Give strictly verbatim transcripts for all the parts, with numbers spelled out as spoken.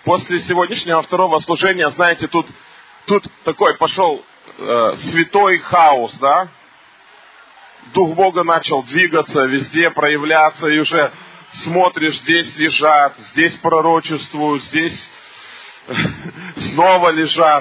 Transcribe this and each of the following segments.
После сегодняшнего второго служения, знаете, тут, тут такой пошел э, святой хаос, да? Дух Бога начал двигаться, везде проявляться, и уже смотришь, здесь лежат, здесь пророчествуют, здесь снова лежат.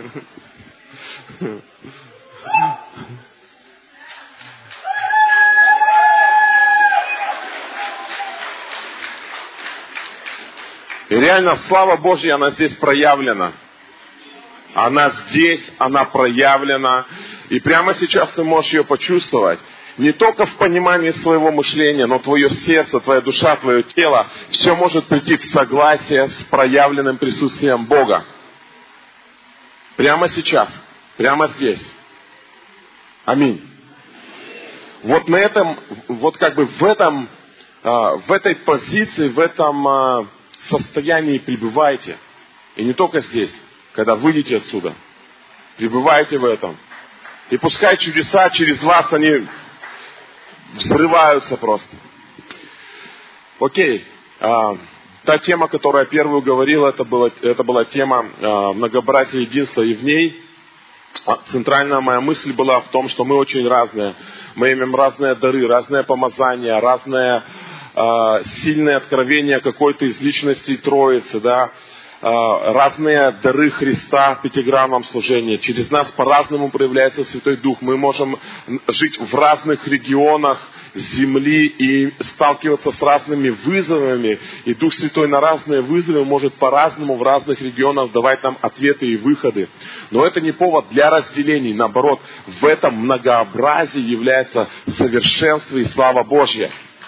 И реально, слава Божья, она здесь проявлена. Она здесь, она проявлена. И прямо сейчас ты можешь ее почувствовать. Не только в понимании своего мышления, но твое сердце, твоя душа, твое тело, все может прийти в согласие с проявленным присутствием Бога. Прямо сейчас, прямо здесь. Аминь. Вот на этом, вот как бы в этом, в этой позиции, в этом состоянии пребывайте. И не только здесь, когда выйдете отсюда. Пребывайте в этом. И пускай чудеса через вас, они взрываются просто. Окей. А, та тема, которую я первую говорил, это была, это была тема а, многообразия единства. И в ней а, центральная моя мысль была в том, что мы очень разные. Мы имеем разные дары, разные помазания, разные а, сильные откровения какой-то из личностей Троицы, да. Разные дары Христа в пятигранном служении. Через нас по-разному проявляется Святой Дух. Мы можем жить в разных регионах земли и сталкиваться с разными вызовами. И Дух Святой на разные вызовы может по-разному в разных регионах давать нам ответы и выходы. Но это не повод для разделений. Наоборот, в этом многообразии является совершенство и слава Божья.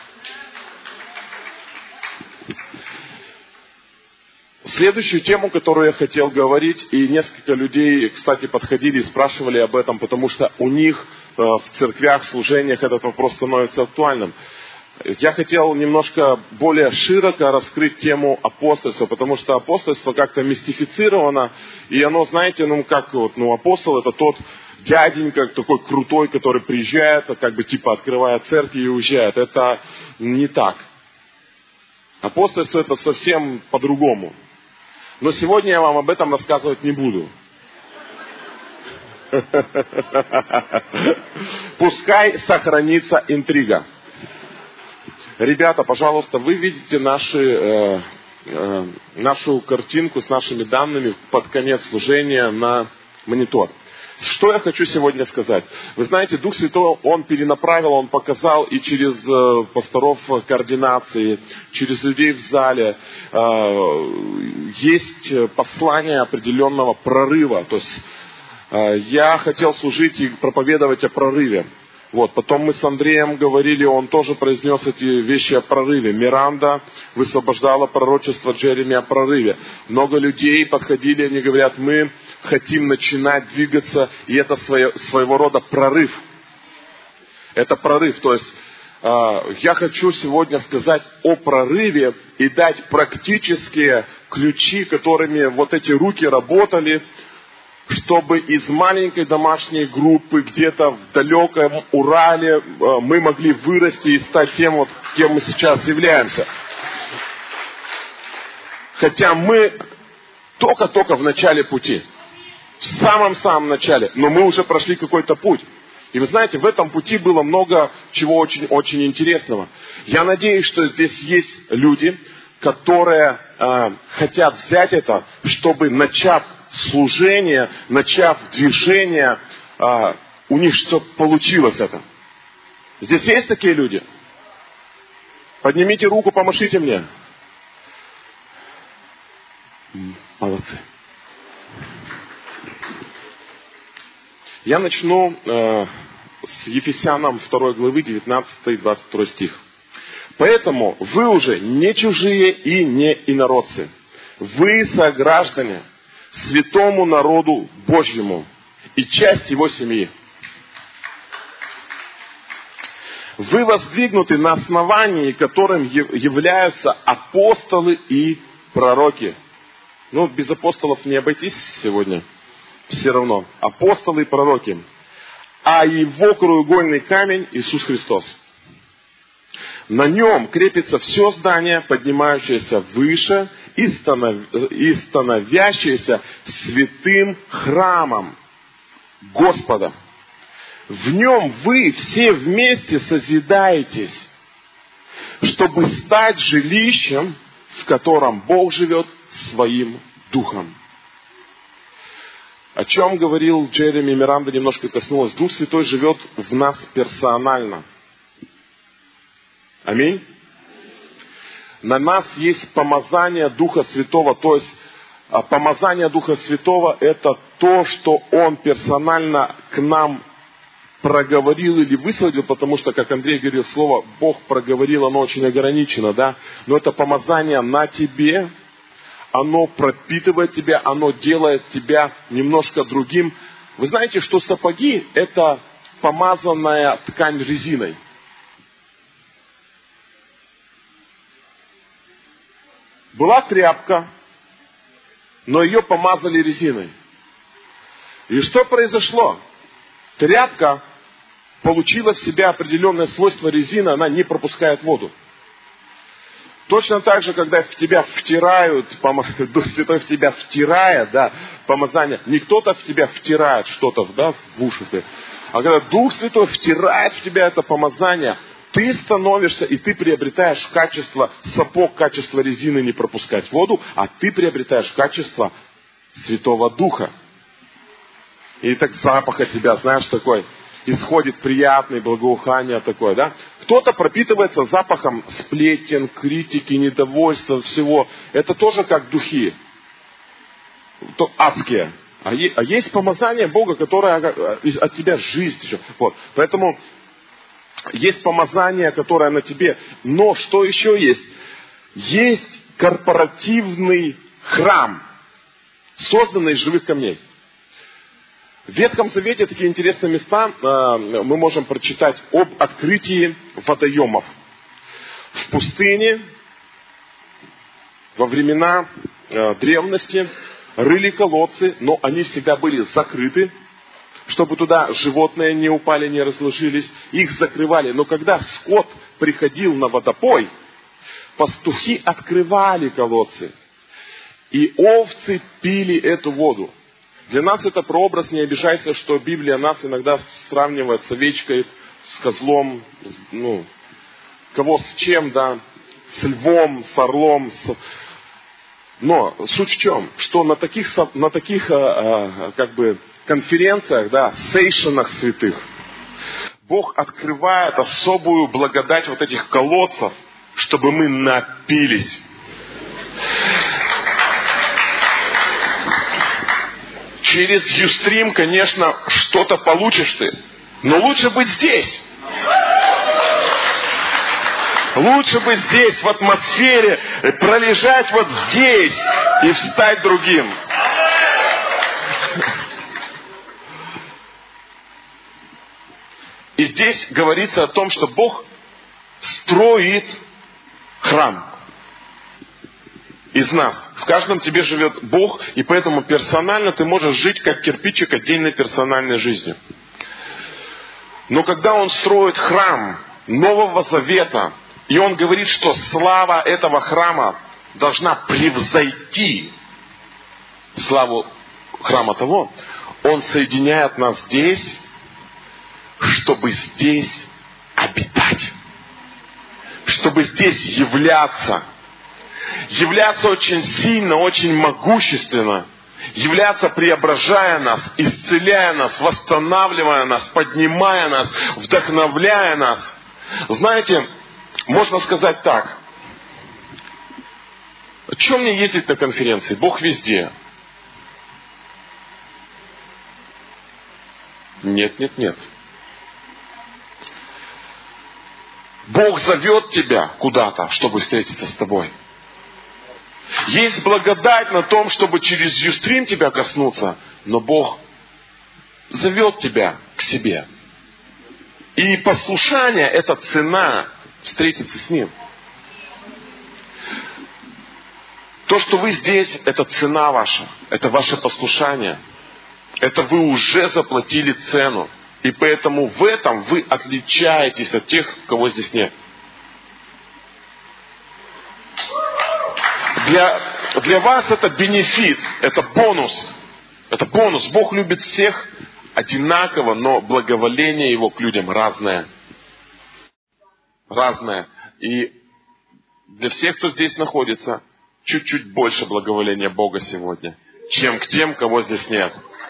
Следующую тему, которую я хотел говорить, и несколько людей, кстати, подходили и спрашивали об этом, потому что у них э, в церквях, в служениях этот вопрос становится актуальным. Я хотел немножко более широко раскрыть тему апостольства, потому что апостольство как-то мистифицировано, и оно, знаете, ну как вот, ну апостол это тот дяденька такой крутой, который приезжает, как бы типа открывает церкви и уезжает. Это не так. Апостольство это совсем по-другому. Но сегодня я вам об этом рассказывать не буду. Пускай сохранится интрига. Ребята, пожалуйста, вы видите наши, э, э, нашу картинку с нашими данными под конец служения на монитор. Что я хочу сегодня сказать? Вы знаете, Дух Святой, Он перенаправил, Он показал и через э, пасторов координации, через людей в зале. Э, есть послание определенного прорыва. То есть э, я хотел служить и проповедовать о прорыве. Вот. Потом мы с Андреем говорили, он тоже произнес эти вещи о прорыве. Миранда высвобождала пророчество Джереми о прорыве. Много людей подходили, они говорят, мы хотим начинать двигаться, и это свое, своего рода прорыв. Это прорыв. То есть э, я хочу сегодня сказать о прорыве и дать практические ключи, которыми вот эти руки работали, чтобы из маленькой домашней группы где-то в далеком Урале мы могли вырасти и стать тем, вот, кем мы сейчас являемся. Хотя мы только-только в начале пути. В самом-самом начале. Но мы уже прошли какой-то путь. И вы знаете, в этом пути было много чего очень-очень интересного. Я надеюсь, что здесь есть люди, которые э, хотят взять это, чтобы начав служение, начав движение, а, у них что-то получилось это. Здесь есть такие люди? Поднимите руку, помашите мне. Молодцы. Я начну э, с Ефесянам второй главы, девятнадцатый двадцать второй стих. Поэтому вы уже не чужие и не инородцы. Вы сограждане святому народу Божьему и часть его семьи. Вы воздвигнуты на основании, которым являются апостолы и пророки. Ну, без апостолов не обойтись сегодня. Все равно. Апостолы и пророки. А его краеугольный камень Иисус Христос. На нем крепится все здание, поднимающееся выше и, станов... и становящееся святым храмом Господа. В нем вы все вместе созидаетесь, чтобы стать жилищем, в котором Бог живет своим духом. О чем говорил Джереми Миранда, немножко коснулась. Дух Святой живет в нас персонально. Аминь. На нас есть помазание Духа Святого, то есть помазание Духа Святого — это то, что Он персонально к нам проговорил или высвободил, потому что, как Андрей говорил, слово Бог проговорил, оно очень ограничено, да, но это помазание на тебе, оно пропитывает тебя, оно делает тебя немножко другим. Вы знаете, что сапоги — это помазанная ткань резиной. Была тряпка, но ее помазали резиной. И что произошло? Тряпка получила в себя определенное свойство резины, она не пропускает воду. Точно так же, когда в тебя втирают, Дух Святой в тебя втирает, да, помазание, не кто-то в тебя втирает что-то, да, в уши, а когда Дух Святой втирает в тебя это помазание, ты становишься, и ты приобретаешь качество, сапог, качество резины не пропускать воду, а ты приобретаешь качество Святого Духа. И так запах от тебя, знаешь, такой, исходит приятный, благоухание такое, да? Кто-то пропитывается запахом сплетен, критики, недовольства, всего. Это тоже как духи. То адские. А есть помазание Бога, которое от тебя жизнь течет. Вот. Поэтому есть помазание, которое на тебе. Но что еще есть? Есть корпоративный храм, созданный из живых камней. В Ветхом Завете такие интересные места мы можем прочитать об открытии водоемов. В пустыне во времена древности рыли колодцы, но они всегда были закрыты, чтобы туда животные не упали, не разложились. Их закрывали. Но когда скот приходил на водопой, пастухи открывали колодцы. И овцы пили эту воду. Для нас это прообраз, не обижайся, что Библия нас иногда сравнивает с овечкой, с козлом, ну, кого с чем, да, с львом, с орлом. С... Но суть в чем? Что на таких, на таких как бы, конференциях, да, сейшенах святых, Бог открывает особую благодать вот этих колодцев, чтобы мы напились. Через Юстрим, конечно, что-то получишь ты. Но лучше быть здесь. Лучше быть здесь, в атмосфере, пролежать вот здесь и встать другим. И здесь говорится о том, что Бог строит храм из нас. В каждом тебе живет Бог, и поэтому персонально ты можешь жить как кирпичик отдельной персональной жизнью. Но когда Он строит храм Нового Завета, и Он говорит, что слава этого храма должна превзойти славу храма того, Он соединяет нас здесь, чтобы здесь обитать, чтобы здесь являться. Являться очень сильно, очень могущественно. Являться, преображая нас, исцеляя нас, восстанавливая нас, поднимая нас, вдохновляя нас. Знаете, можно сказать так. Чем мне ездить на конференции? Бог везде. Нет, нет, нет. Бог зовет тебя куда-то, чтобы встретиться с тобой. Есть благодать на том, чтобы через Юстрим тебя коснуться, но Бог зовет тебя к себе. И послушание – это цена встретиться с Ним. То, что вы здесь, это цена ваша, это ваше послушание. Это вы уже заплатили цену. И поэтому в этом вы отличаетесь от тех, кого здесь нет. Для, Для вас это бенефит, это бонус. Это бонус. Бог любит всех одинаково, но благоволение Его к людям разное. Разное. И для всех, кто здесь находится, чуть-чуть больше благоволения Бога сегодня, чем к тем, кого здесь нет.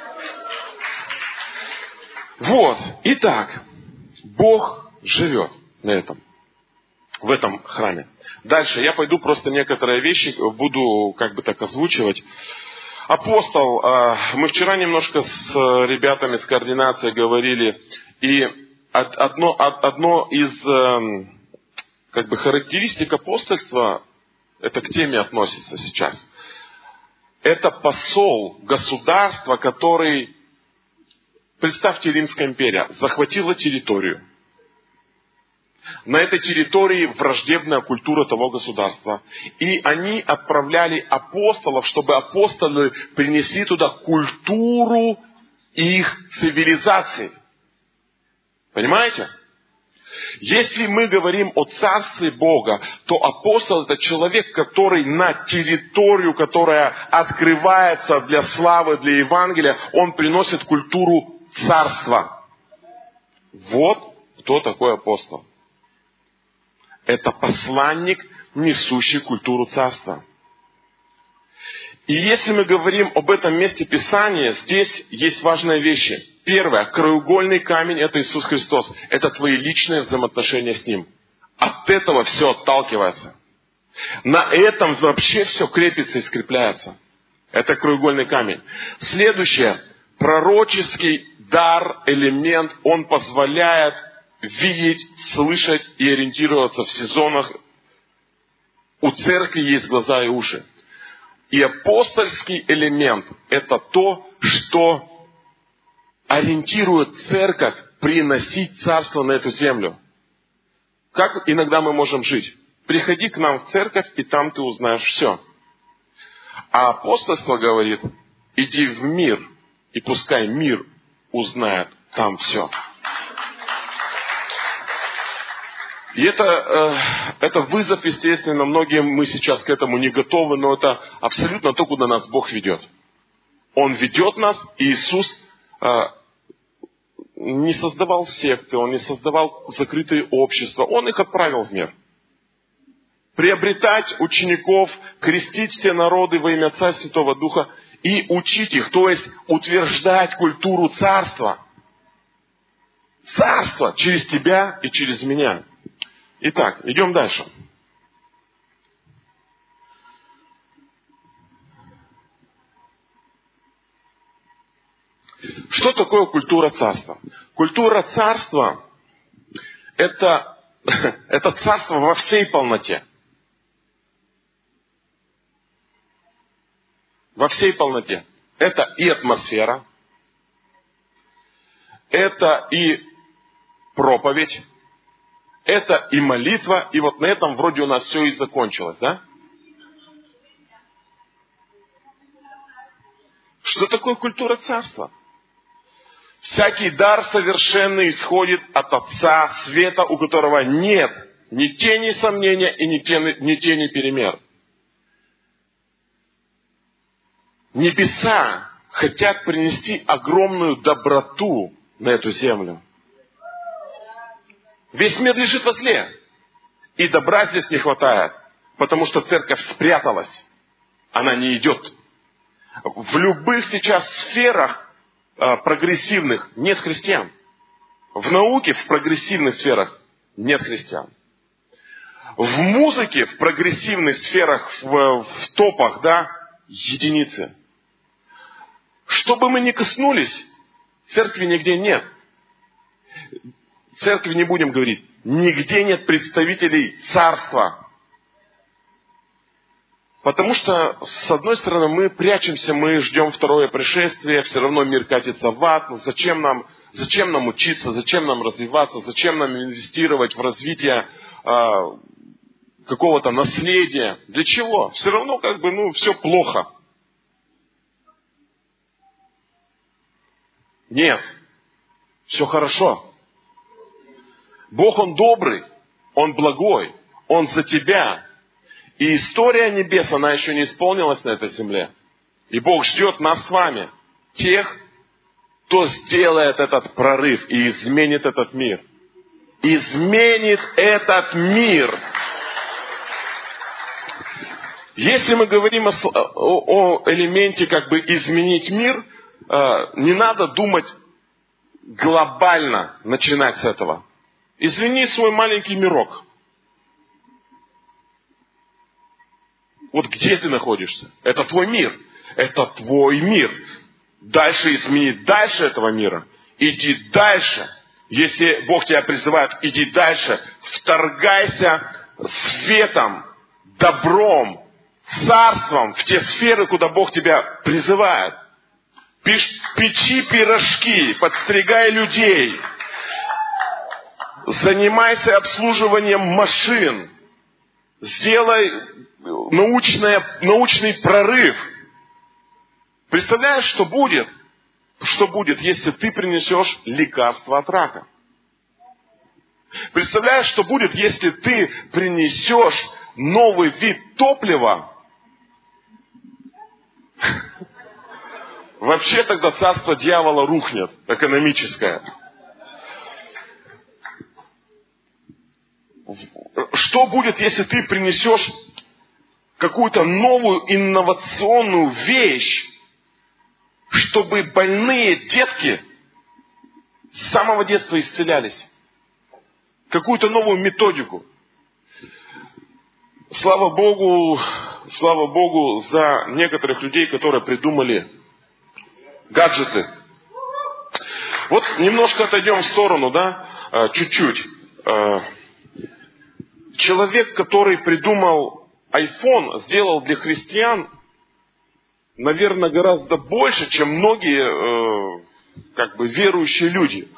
Вот. Итак, Бог живет на этом, в этом храме. Дальше я пойду просто некоторые вещи буду как бы так озвучивать. Апостол, мы вчера немножко с ребятами с координацией говорили, и одно, одно из как бы характеристик апостольства, это к теме относится сейчас. Это посол государства, который, представьте, Римская империя захватила территорию. На этой территории враждебная культура того государства. И они отправляли апостолов, чтобы апостолы принесли туда культуру их цивилизации. Понимаете? Если мы говорим о царстве Бога, то апостол это человек, который на территорию, которая открывается для славы, для Евангелия, он приносит культуру царства. Вот кто такой апостол. Это посланник, несущий культуру царства. И если мы говорим об этом месте Писания, здесь есть важные вещи. Первое, краеугольный камень – это Иисус Христос. Это твои личные взаимоотношения с Ним. От этого все отталкивается. На этом вообще все крепится и скрепляется. Это краеугольный камень. Следующее, пророческий дар, элемент, он позволяет видеть, слышать и ориентироваться в сезонах. У церкви есть глаза и уши. И апостольский элемент – это то, что ориентирует церковь приносить царство на эту землю. Как иногда мы можем жить? Приходи к нам в церковь, и там ты узнаешь все. А апостольство говорит, иди в мир, и пускай мир узнает там все. И это, э, это вызов, естественно, многим мы сейчас к этому не готовы, но это абсолютно то, куда нас Бог ведет. Он ведет нас, и Иисус э, не создавал секты, Он не создавал закрытые общества, Он их отправил в мир. Приобретать учеников, крестить все народы во имя Отца и Святого Духа и учить их, то есть утверждать культуру царства. Царство через тебя и через меня. Итак, идем дальше. Что такое культура царства? Культура царства – это, это царство во всей полноте. Во всей полноте. Это и атмосфера, это и проповедь, это и молитва, и вот на этом вроде у нас все и закончилось, да? Что такое культура царства? Всякий дар совершенный исходит от Отца Света, у которого нет ни тени сомнения и ни тени, ни тени перемер. Небеса хотят принести огромную доброту на эту землю. Весь мир лежит во зле. И добра здесь не хватает, потому что церковь спряталась. Она не идет. В любых сейчас сферах э, прогрессивных нет христиан. В науке в прогрессивных сферах нет христиан. В музыке в прогрессивных сферах, в, в топах, да, единицы. Что бы мы ни коснулись, церкви нигде нет. Церкви не будем говорить, нигде нет представителей царства. Потому что, с одной стороны, мы прячемся, мы ждем второе пришествие, все равно мир катится в ад. Ну, зачем нам, зачем нам учиться, зачем нам развиваться, зачем нам инвестировать в развитие э, какого-то наследия? Для чего? Все равно как бы, ну, все плохо. Нет, все хорошо. Бог, Он добрый, Он благой, Он за тебя. И история небес, она еще не исполнилась на этой земле. И Бог ждет нас с вами, тех, кто сделает этот прорыв и изменит этот мир. Изменит этот мир. Если мы говорим о, о, о элементе как бы изменить мир, э, не надо думать глобально, начинать с этого. Извини свой маленький мирок. Вот где ты находишься? Это твой мир. Это твой мир. Дальше изменить дальше этого мира. Иди дальше. Если Бог тебя призывает, иди дальше. Вторгайся светом, добром, царством в те сферы, куда Бог тебя призывает. Печи пирожки, подстригай людей. Занимайся обслуживанием машин. Сделай научное, научный прорыв. Представляешь, что будет? Что будет, если ты принесешь лекарство от рака? Представляешь, что будет, если ты принесешь новый вид топлива? Вообще тогда царство дьявола рухнет, экономическое. Что будет, если ты принесешь какую-то новую инновационную вещь, чтобы больные детки с самого детства исцелялись? Какую-то новую методику. Слава Богу, слава Богу за некоторых людей, которые придумали гаджеты. Вот немножко отойдем в сторону, да, чуть-чуть. Человек, который придумал iPhone, сделал для христиан, наверное, гораздо больше, чем многие, как бы, верующие люди.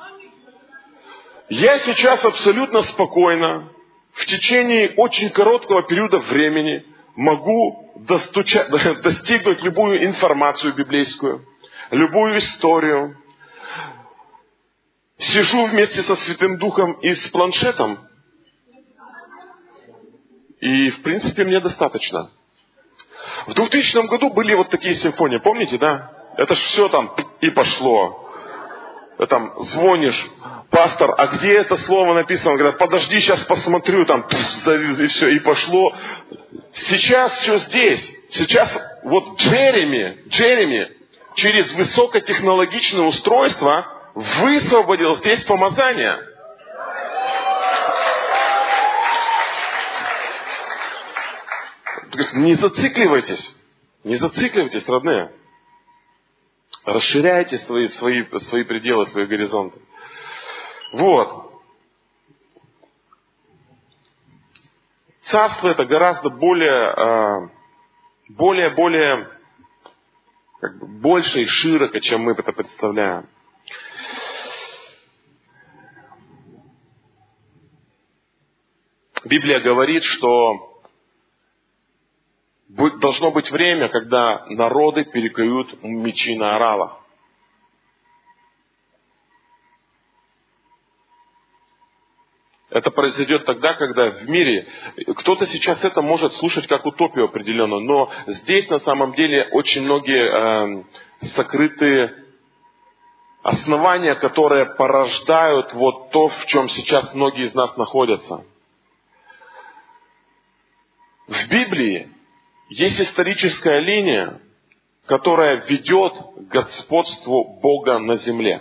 Я сейчас абсолютно спокойно, в течение очень короткого периода времени могу достуча... достигнуть любую информацию библейскую, любую историю. Сижу вместе со Святым Духом и с планшетом, и, в принципе, мне достаточно. В двухтысячном году были вот такие симфонии, помните, да? Это ж все там и пошло. Там звонишь, пастор, а где это слово написано? Говорят, подожди, сейчас посмотрю, там, и все, и пошло. Сейчас все здесь. Сейчас вот Джереми, Джереми через высокотехнологичное устройство высвободил здесь помазание. Не зацикливайтесь, не зацикливайтесь, родные. Расширяйте свои, свои, свои пределы, свои горизонты. Вот. Царство это гораздо более, более, более, как бы больше и широко, чем мы это представляем. Библия говорит, что должно быть время, когда народы перекуют мечи на оралах. Это произойдет тогда, когда в мире... Кто-то сейчас это может слушать как утопию определенно, но здесь на самом деле очень многие э, сокрытые основания, которые порождают вот то, в чем сейчас многие из нас находятся. В Библии есть историческая линия, которая ведет к господству Бога на земле.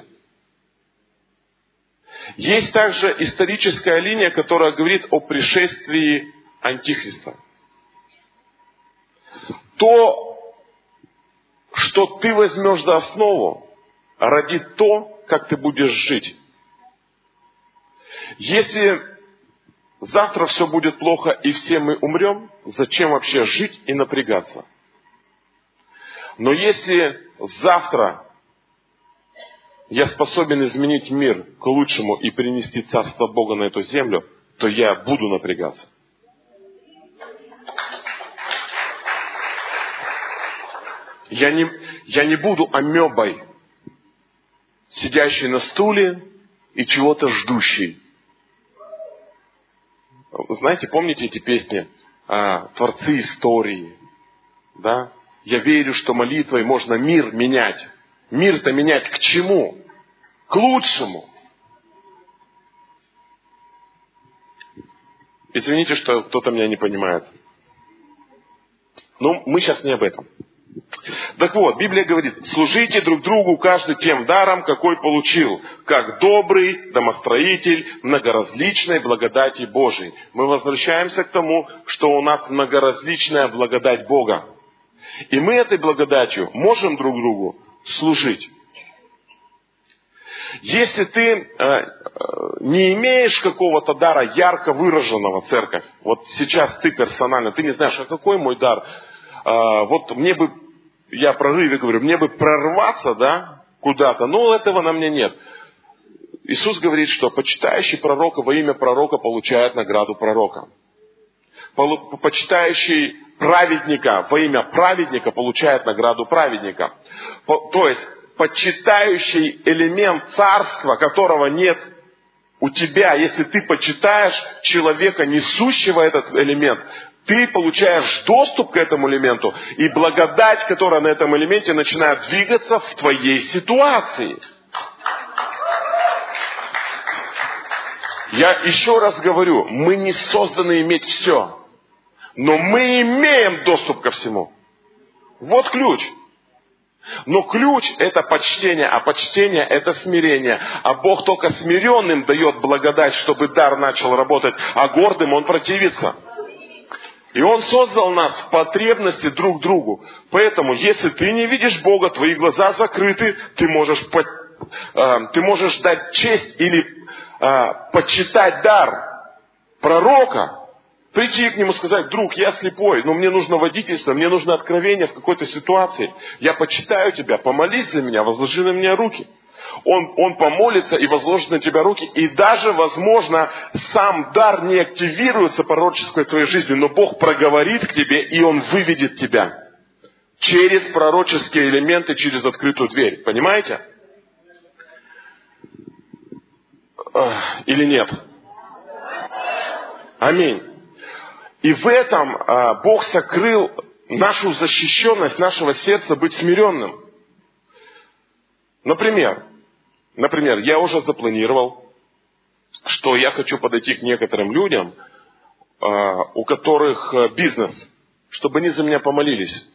Есть также историческая линия, которая говорит о пришествии Антихриста. То, что ты возьмешь за основу, родит то, как ты будешь жить. Если завтра все будет плохо и все мы умрем, зачем вообще жить и напрягаться? Но если завтра я способен изменить мир к лучшему и принести Царство Бога на эту землю, то я буду напрягаться. Я не, я не буду амебой, сидящей на стуле и чего-то ждущей. Знаете, помните эти песни? а, творцы истории. Да? Я верю, что молитвой можно мир менять. Мир-то менять к чему? К лучшему. Извините, что кто-то меня не понимает. Но мы сейчас не об этом. Так вот, Библия говорит, служите друг другу каждый тем даром, какой получил, как добрый домостроитель многоразличной благодати Божией. Мы возвращаемся к тому, что у нас многоразличная благодать Бога. И мы этой благодатью можем друг другу служить. Если ты э, не имеешь какого-то дара ярко выраженного, церковь, вот сейчас ты персонально, ты не знаешь, а какой мой дар, э, вот мне бы, я в прорыве говорю, мне бы прорваться, да, куда-то, но этого на мне нет. Иисус говорит, что почитающий пророка во имя пророка получает награду пророка. Почитающий праведника во имя праведника получает награду праведника. То есть, почитающий элемент царства, которого нет у тебя, если ты почитаешь человека, несущего этот элемент, ты получаешь доступ к этому элементу, и благодать, которая на этом элементе начинает двигаться в твоей ситуации. Я еще раз говорю, мы не созданы иметь все, но мы имеем доступ ко всему. Вот ключ. Но ключ – это почтение, а почтение – это смирение. А Бог только смиренным дает благодать, чтобы дар начал работать, а гордым Он противится. И Он создал нас в потребности друг к другу. Поэтому, если ты не видишь Бога, твои глаза закрыты, ты можешь, ты можешь дать честь или почитать дар пророка, прийти к нему и сказать: друг, я слепой, но мне нужно водительство, мне нужно откровение в какой-то ситуации. Я почитаю тебя, помолись за меня, возложи на меня руки. Он, он помолится и возложит на тебя руки. И даже, возможно, сам дар не активируется пророческой в твоей жизни, но Бог проговорит к тебе, и Он выведет тебя через пророческие элементы, через открытую дверь. Понимаете? Или нет? Аминь. И в этом а, Бог сокрыл нашу защищенность нашего сердца быть смиренным. Например, например, я уже запланировал, что я хочу подойти к некоторым людям, а, у которых бизнес, чтобы они за меня помолились.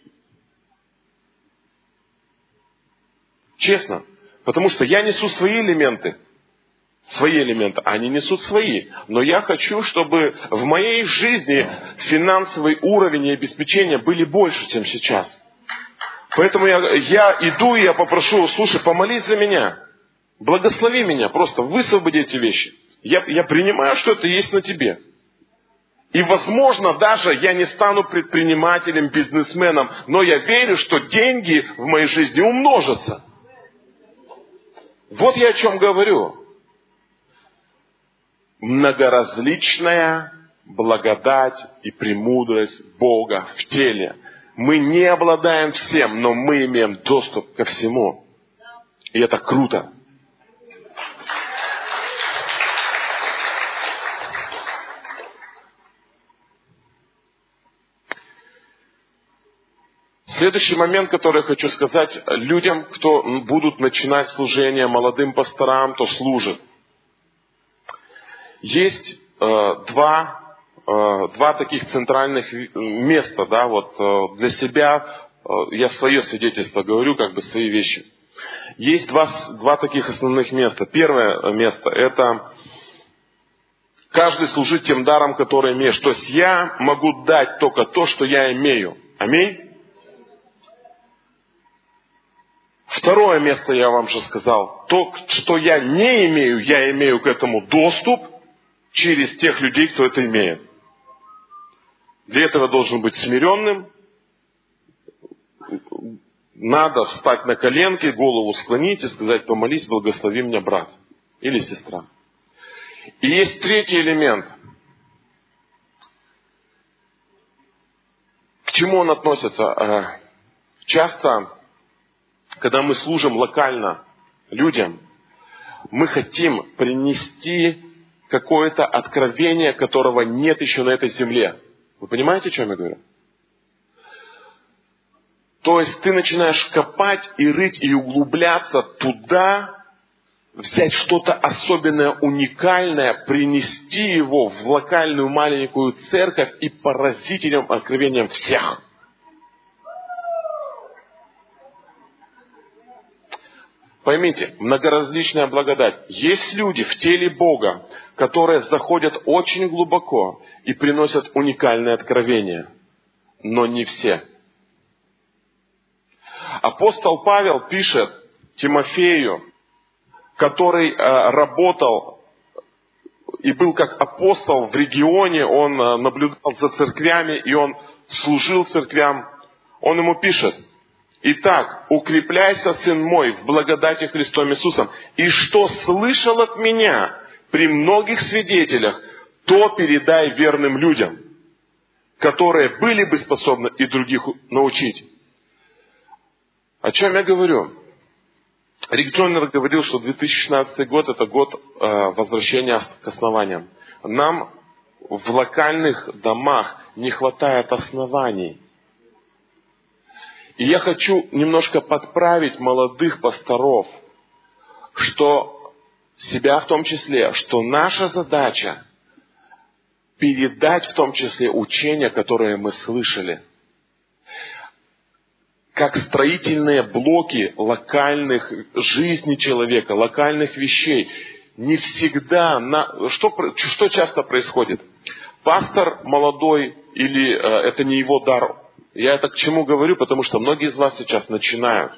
Честно. Потому что я несу свои элементы. Свои элементы, они несут свои. Но я хочу, чтобы в моей жизни финансовый уровень и обеспечение были больше, чем сейчас. Поэтому я, я иду и я попрошу: слушай, помолись за меня. Благослови меня, просто высвободи эти вещи. Я, я принимаю, что это есть на тебе. И, возможно, даже я не стану предпринимателем, бизнесменом, но я верю, что деньги в моей жизни умножатся. Вот я о чем говорю. Многоразличная благодать и премудрость Бога в теле. Мы не обладаем всем, но мы имеем доступ ко всему. И это круто. Следующий момент, который я хочу сказать людям, кто будут начинать служение, молодым пасторам, кто служит. Есть э, два, э, два таких центральных места, да, вот э, для себя, э, я свое свидетельство говорю, как бы свои вещи. Есть два, два таких основных места. Первое место – это каждый служит тем даром, который имеешь. То есть я могу дать только то, что я имею. Аминь? Второе место я вам же сказал. То, что я не имею, я имею к этому доступ через тех людей, кто это имеет. Для этого должен быть смиренным. Надо встать на коленки, голову склонить и сказать: помолись, благослови меня, брат или сестра. И есть третий элемент. К чему он относится? Часто, когда мы служим локально людям, мы хотим принести какое-то откровение, которого нет еще на этой земле. Вы понимаете, о чем я говорю? То есть ты начинаешь копать и рыть и углубляться туда, взять что-то особенное, уникальное, принести его в локальную маленькую церковь и поразить этим откровением всех. Поймите, многоразличная благодать. Есть люди в теле Бога, которые заходят очень глубоко и приносят уникальные откровения, но не все. Апостол Павел пишет Тимофею, который э, работал и был как апостол в регионе, он э, наблюдал за церквями, и он служил церквям. Он ему пишет: «Итак, укрепляйся, сын мой, в благодати Христом Иисусом, и что слышал от меня при многих свидетелях, то передай верным людям, которые были бы способны и других научить». О чем я говорю? Рик Джойнер говорил, что две тысячи шестнадцатый год – это год э, возвращения к основаниям. Нам в локальных домах не хватает оснований. И я хочу немножко подправить молодых пасторов, что себя в том числе, что наша задача передать в том числе учения, которые мы слышали. Как строительные блоки локальных жизни человека, локальных вещей. Не всегда... На... Что, что часто происходит? Пастор молодой, или э, это не его дар. Я это к чему говорю? Потому что многие из вас сейчас начинают.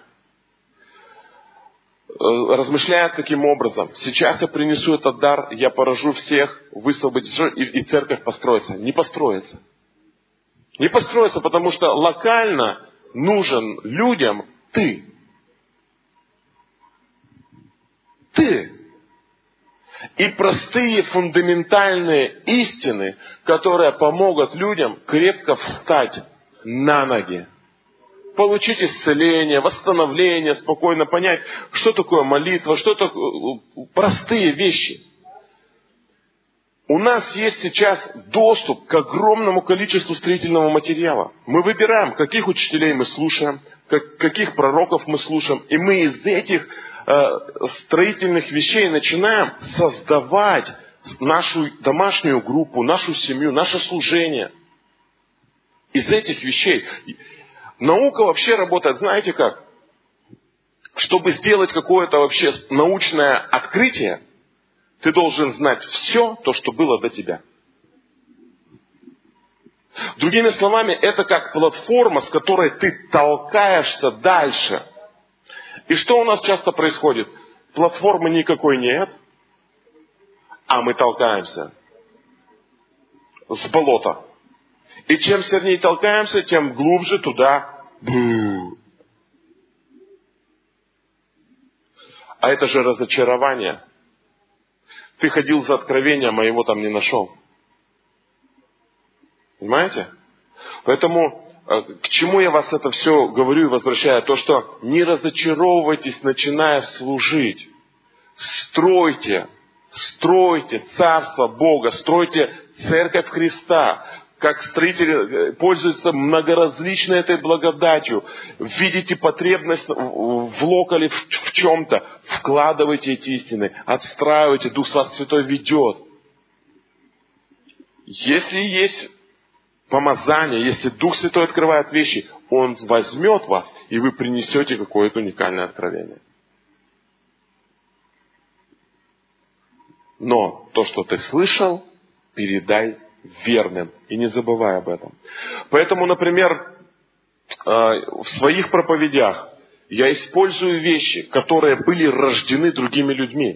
Э, размышляют таким образом. Сейчас я принесу этот дар, я поражу всех, высвобожу, и, и церковь построится. Не построится. Не построится, потому что локально нужен людям ты. Ты. И простые фундаментальные истины, которые помогут людям крепко встать на ноги. Получить исцеление, восстановление, спокойно понять, что такое молитва, что такое простые вещи. У нас есть сейчас доступ к огромному количеству строительного материала. Мы выбираем, каких учителей мы слушаем, как, каких пророков мы слушаем. И мы из этих э, строительных вещей начинаем создавать нашу домашнюю группу, нашу семью, наше служение. Из этих вещей. Наука вообще работает, знаете как? Чтобы сделать какое-то вообще научное открытие, ты должен знать все то, что было до тебя. Другими словами, это как платформа, с которой ты толкаешься дальше. И что у нас часто происходит? Платформы никакой нет, а мы толкаемся с болота. И чем сильнее толкаемся, тем глубже туда. А это же разочарование. Ты ходил за откровением, а его там не нашел. Понимаете? Поэтому к чему я вас это все говорю и возвращаю? То, что не разочаровывайтесь, начиная служить. Стройте, стройте Царство Бога, стройте Церковь Христа. Как строители пользуются многоразличной этой благодатью. Видите потребность в локале, в, в чем-то. Вкладывайте эти истины, отстраивайте, Дух Святой ведет. Если есть помазание, если Дух Святой открывает вещи, Он возьмет вас, и вы принесете какое-то уникальное откровение. Но то, что ты слышал, передай верным. И не забывай об этом. Поэтому, например, в своих проповедях я использую вещи, которые были рождены другими людьми.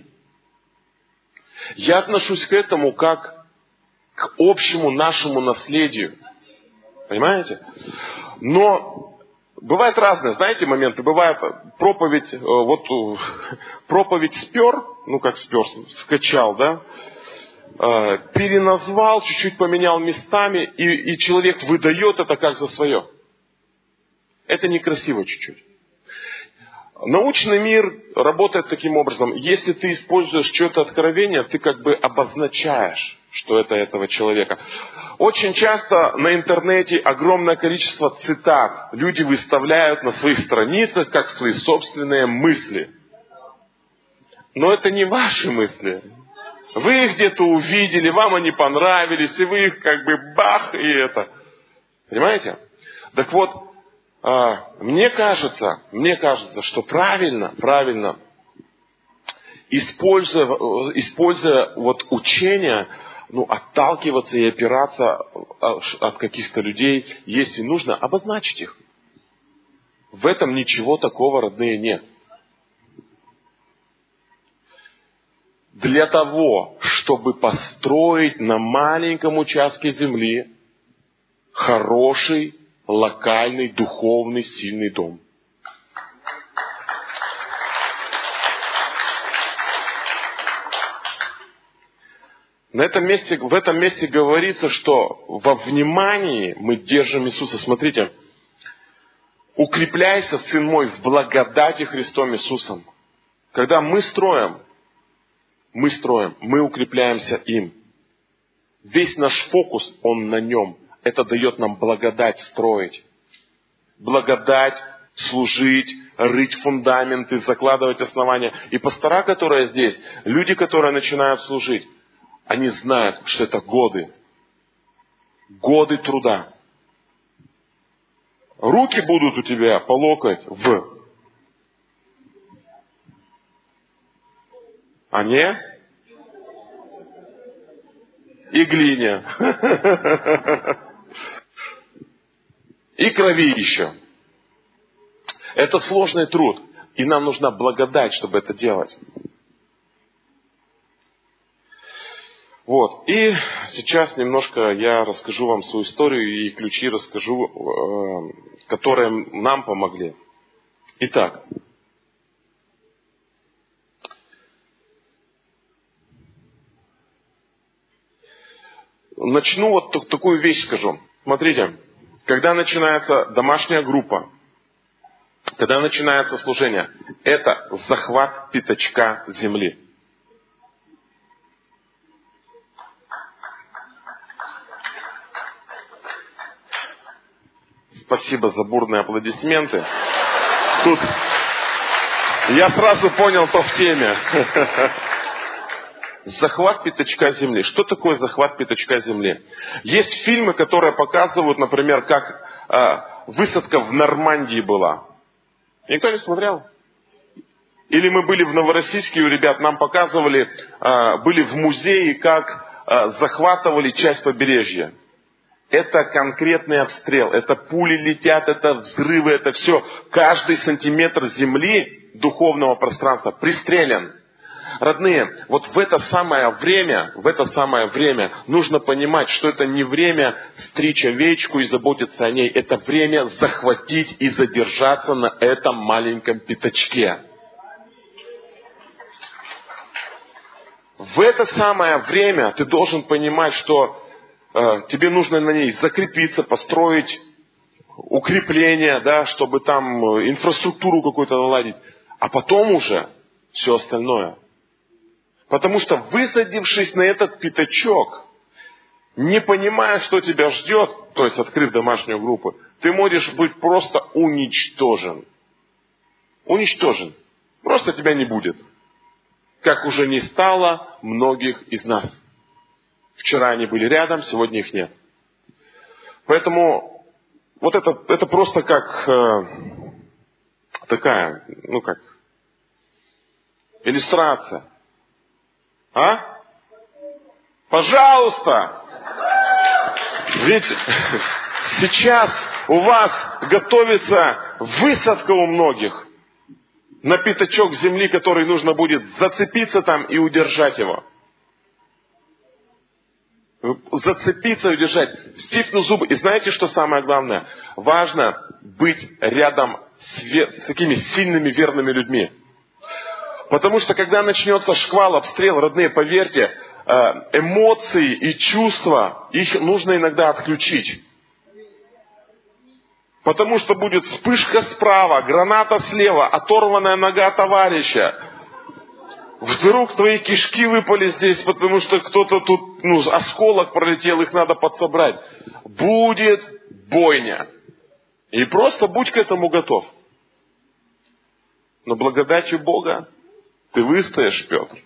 Я отношусь к этому как к общему нашему наследию. Понимаете? Но бывают разные, знаете, моменты. Бывает проповедь, вот проповедь спер, ну как спер, скачал, да? Переназвал, чуть-чуть поменял местами, и, и человек выдает это как за свое. Это некрасиво чуть-чуть. Научный мир работает таким образом. Если ты используешь что-то откровение, ты как бы обозначаешь. что это этого человека. Очень часто на интернете огромное количество цитат люди выставляют на своих страницах как свои собственные мысли. Но это не ваши мысли. Вы их где-то увидели, вам они понравились, и вы их как бы бах, и это. Понимаете? Так вот, мне кажется, мне кажется, что правильно, правильно, используя, используя вот учение, ну, отталкиваться и опираться от каких-то людей, если нужно, обозначить их. В этом ничего такого, родные, нет. Для того, чтобы построить на маленьком участке земли хороший, локальный, духовный, сильный дом. На этом месте, в этом месте говорится, что во внимании мы держим Иисуса. Смотрите, укрепляйся, сын мой, в благодати Христом Иисусом. Когда мы строим, мы строим, мы укрепляемся им. Весь наш фокус, он на нем. Это дает нам благодать строить. Благодать служить, рыть фундаменты, закладывать основания. И пастора, которые здесь, люди, которые начинают служить, они знают, что это годы. Годы труда. Руки будут у тебя по локоть в. А не? И глине. И крови еще. Это сложный труд. И нам нужна благодать, чтобы это делать. Вот. И сейчас немножко я расскажу вам свою историю и ключи расскажу, которые нам помогли. Итак. Начну вот такую вещь скажу. Смотрите, когда начинается домашняя группа, когда начинается служение, это захват пятачка земли. Спасибо за бурные аплодисменты. Тут я сразу понял, кто в теме. Захват пятачка земли. Что такое захват пятачка земли? Есть фильмы, которые показывают, например, как э, высадка в Нормандии была. Никто не смотрел? Или мы были в Новороссийске у ребят, нам показывали, э, были в музее, как э, захватывали часть побережья. Это конкретный обстрел, это пули летят, это взрывы, это все. Каждый сантиметр земли, духовного пространства, пристрелян. Родные, вот в это самое время, в это самое время нужно понимать, что это не время стричь овечку и заботиться о ней. Это время захватить и задержаться на этом маленьком пятачке. В это самое время ты должен понимать, что э, тебе нужно на ней закрепиться, построить укрепление, да, чтобы там инфраструктуру какую-то наладить. А потом уже все остальное. Потому что, высадившись на этот пятачок, не понимая, что тебя ждет, то есть открыв домашнюю группу, ты можешь быть просто уничтожен. Уничтожен. Просто тебя не будет. Как уже не стало многих из нас. Вчера они были рядом, сегодня их нет. Поэтому вот это, это просто как э, такая, ну как, иллюстрация. А? Пожалуйста! Ведь сейчас у вас готовится высадка у многих на пятачок земли, который нужно будет зацепиться там и удержать его. Зацепиться и удержать. Стиснуть зубы. И знаете, что самое главное? Важно быть рядом с, вер... с такими сильными, верными людьми. Потому что, когда начнется шквал, обстрел, родные, поверьте, эмоции и чувства, их нужно иногда отключить. Потому что будет вспышка справа, граната слева, оторванная нога товарища. Вдруг твои кишки выпали здесь, потому что кто-то тут, ну, осколок пролетел, их надо подсобрать. Будет бойня. И просто будь к этому готов. Но благодатью Бога ты выстоишь, Петр.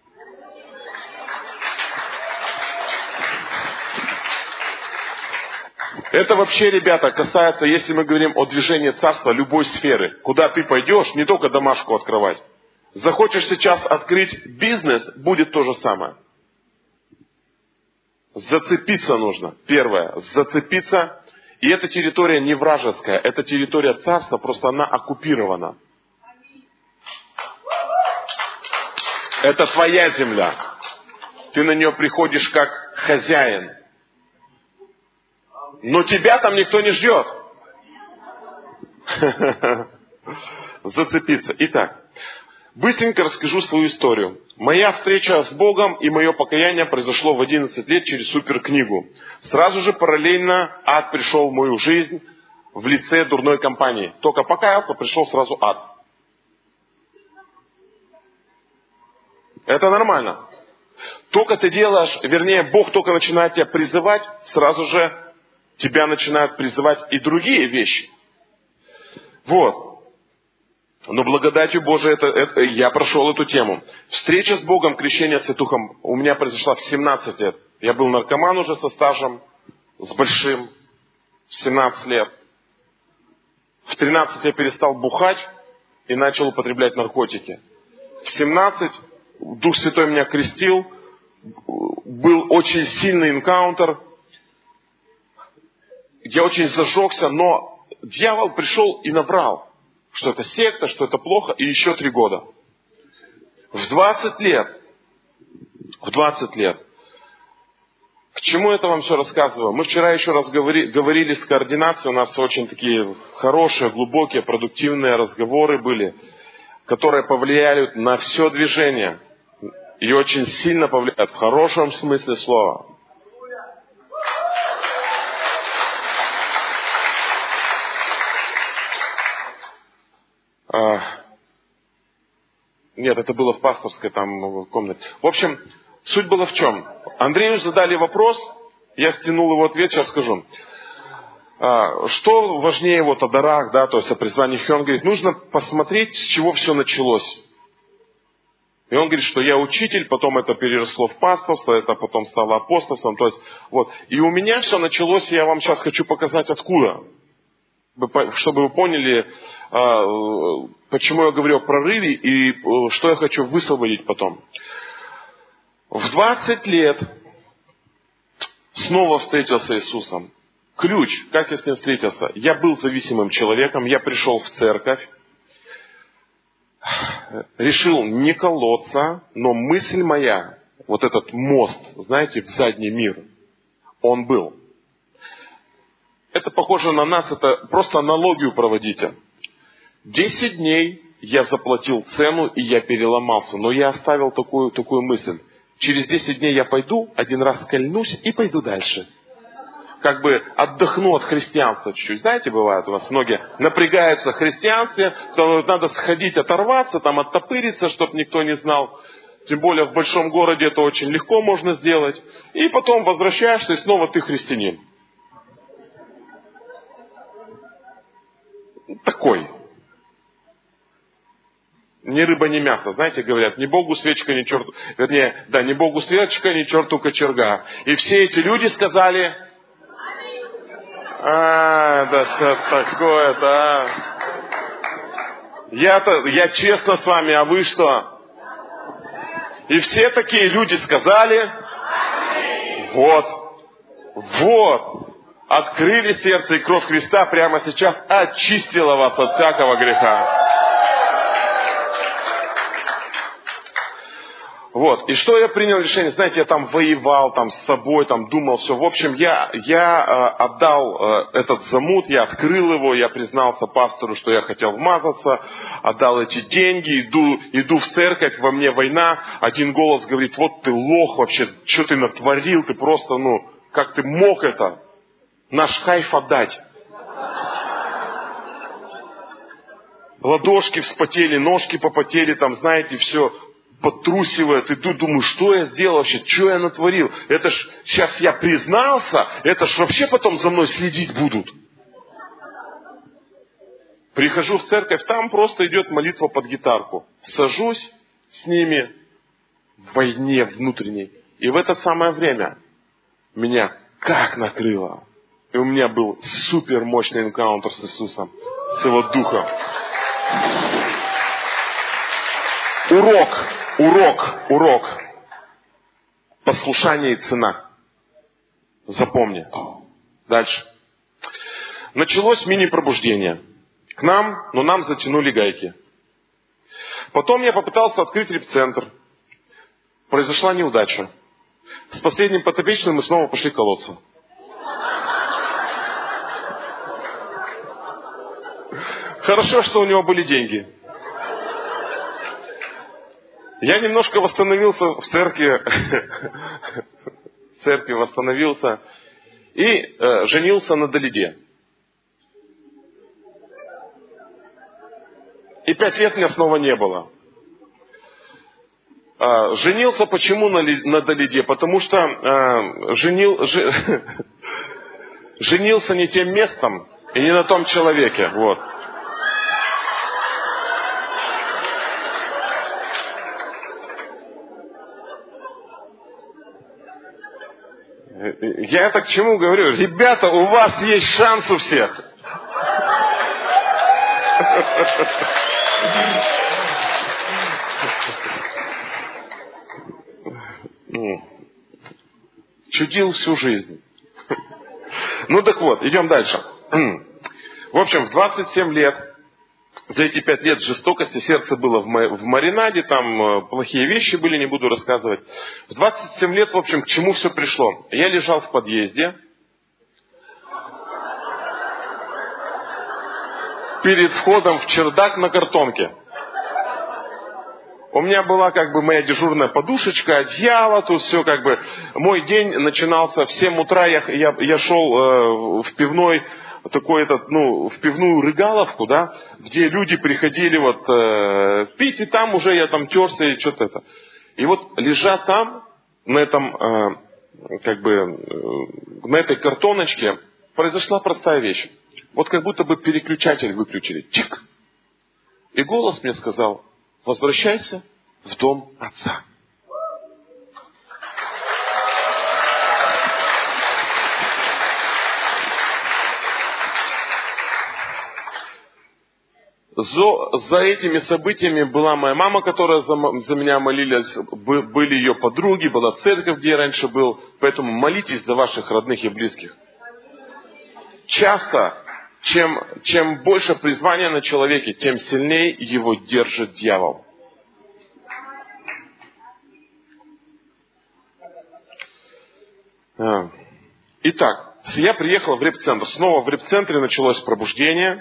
Это вообще, ребята, касается, если мы говорим о движении царства, любой сферы. Куда ты пойдешь, не только домашку открывать. Захочешь сейчас открыть бизнес, будет то же самое. Зацепиться нужно. Первое. Зацепиться. И эта территория не вражеская. Это территория царства, просто она оккупирована. Это твоя земля. Ты на нее приходишь как хозяин. Но тебя там никто не ждет. Зацепиться. Итак, быстренько расскажу свою историю. Моя встреча с Богом и мое покаяние произошло в одиннадцать лет через суперкнигу. Сразу же параллельно ад пришел в мою жизнь в лице дурной компании. Только покаялся, пришел сразу ад. Это нормально. Только ты делаешь, вернее, Бог только начинает тебя призывать, сразу же тебя начинают призывать и другие вещи. Вот. Но благодатью Божией это, это, я прошел эту тему. Встреча с Богом, крещение Святухом у меня произошла в семнадцать лет. Я был наркоман уже со стажем, с большим, в семнадцать лет. В тринадцать я перестал бухать и начал употреблять наркотики. В семнадцать Дух Святой меня крестил, был очень сильный энкаунтер. Я очень зажегся, но дьявол пришел и наврал, что это секта, что это плохо, и еще три года. В двадцать лет, в двадцать лет, к чему это вам все рассказываю? Мы вчера еще раз говори, говорили с координацией, у нас очень такие хорошие, глубокие, продуктивные разговоры были, которые повлияли на все движение и очень сильно повлияют в хорошем смысле слова. Нет, это было в пасторской там комнате. В общем, суть была в чем? Андрею задали вопрос, я стянул его ответ, сейчас скажу. Что важнее вот о дарах, да, то есть о призвании? Он говорит, нужно посмотреть, с чего все началось. И он говорит, что я учитель, потом это переросло в пасторство, это потом стало апостольством. То есть, вот. И у меня все началось, я вам сейчас хочу показать откуда. Чтобы вы поняли, почему я говорю о прорыве и что я хочу высвободить потом. В двадцать лет снова встретился с Иисусом. Ключ, как я с ним встретился? Я был зависимым человеком, я пришел в церковь, решил не колоться, но мысль моя, вот этот мост, знаете, в задний мир, он был. Это похоже на нас, это просто аналогию проводите. Десять дней я заплатил цену, и я переломался. Но я оставил такую, такую мысль. Через десять дней я пойду, один раз кольнусь и пойду дальше. Как бы отдохну от христианства чуть-чуть. Знаете, бывает у вас многие напрягаются в христианстве, надо сходить, оторваться, там оттопыриться, чтобы никто не знал. Тем более в большом городе это очень легко можно сделать. И потом возвращаешься, и снова ты христианин. Такой. Ни рыба, ни мясо. Знаете, говорят, ни Богу свечка, ни черту... Вернее, да, ни Богу свечка, ни черту кочерга. И все эти люди сказали... А, да что такое-то, а? Я-то, я честно с вами, а вы что? И все такие люди сказали... Вот. Вот. Открыли сердце, и кровь Христа прямо сейчас очистила вас от всякого греха. Вот. И что я принял решение? Знаете, я там воевал там, с собой, там, думал все. В общем, я, я э, отдал э, этот замут, я открыл его, я признался пастору, что я хотел вмазаться, отдал эти деньги, иду, иду в церковь, во мне война. Один голос говорит, вот ты лох вообще, что ты натворил, ты просто, ну, как ты мог это? Наш кайф отдать. Ладошки вспотели, ножки попотели, там, знаете, все. подтрусивает, иду, думаю, что я сделал вообще, что я натворил? Это ж сейчас я признался, это ж вообще потом за мной следить будут. Прихожу в церковь, там просто идет молитва под гитарку. Сажусь с ними в войне внутренней. И в это самое время меня как накрыло. И у меня был супер мощный энкаунтер с Иисусом, с Его Духом. Урок, урок, урок. Послушание и цена. Запомни. Дальше. Началось мини-пробуждение. К нам, но нам затянули гайки. Потом я попытался открыть репцентр. Произошла неудача. С последним подопечным мы снова пошли колоться. Хорошо, что у него были деньги. Я немножко восстановился в церкви, в церкви восстановился и э, женился на Далиде. И пять лет меня снова не было. Э, женился почему на, на Далиде? Потому что э, женил, ж, женился не тем местом и не на том человеке. Вот. Я это к чему говорю? Ребята, у вас есть шанс у всех. Чудил всю жизнь. Ну так вот, идем дальше. В общем, в двадцать семь лет, за эти пять лет жестокости, сердце было в маринаде, там плохие вещи были, не буду рассказывать. В двадцать семь лет, в общем, к чему все пришло? Я лежал в подъезде, перед входом в чердак на картонке. У меня была как бы моя дежурная подушечка, одеяло, тут все как бы. Мой день начинался в семь утра, я, я, я шел э, в пивной, такой этот, ну, в пивную рыгаловку, да, где люди приходили вот э, пить, и там уже я там терся и что-то это. И вот лежа там, на этом, э, как бы, э, на этой картоночке, произошла простая вещь. Вот как будто бы переключатель выключили. Чик! И голос мне сказал: возвращайся в дом отца. За, за этими событиями была моя мама, которая за, за меня молилась, были ее подруги, была церковь, где я раньше был. Поэтому молитесь за ваших родных и близких. Часто, чем, чем больше призвания на человеке, тем сильнее его держит дьявол. Итак, я приехал в репцентр. Снова в репцентре началось пробуждение.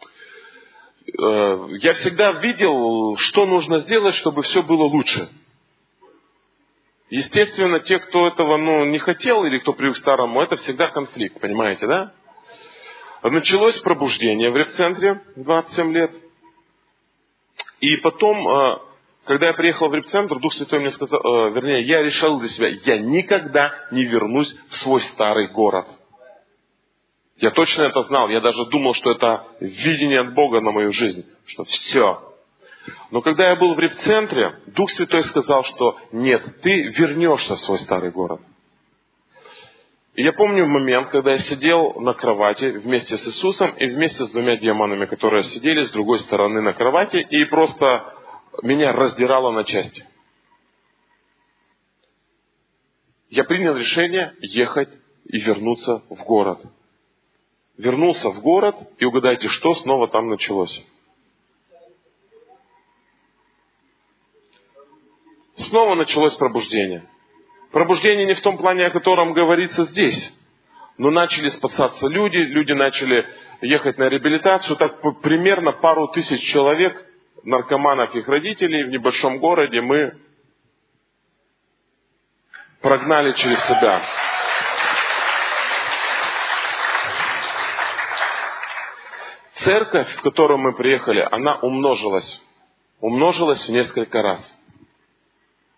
Я всегда видел, что нужно сделать, чтобы все было лучше. Естественно, те, кто этого ну, не хотел или кто привык к старому, это всегда конфликт, понимаете, да? Началось пробуждение в репцентре, двадцать семь лет. И потом, когда я приехал в репцентр, Дух Святой мне сказал, вернее, я решил для себя, я никогда не вернусь в свой старый город. Я точно это знал, я даже думал, что это видение от Бога на мою жизнь, что все. Но когда я был в репцентре, Дух Святой сказал, что нет, ты вернешься в свой старый город. И я помню момент, когда я сидел на кровати вместе с Иисусом и вместе с двумя демонами, которые сидели с другой стороны на кровати, и просто меня раздирало на части. Я принял решение ехать и вернуться в город. Вернулся в город, и угадайте, что снова там началось. Снова началось пробуждение. Пробуждение не в том плане, о котором говорится здесь. Но начали спасаться люди, люди начали ехать на реабилитацию. Так примерно пару тысяч человек, наркоманов и их родителей в небольшом городе мы прогнали через себя. Церковь, в которую мы приехали, она умножилась. Умножилась в несколько раз.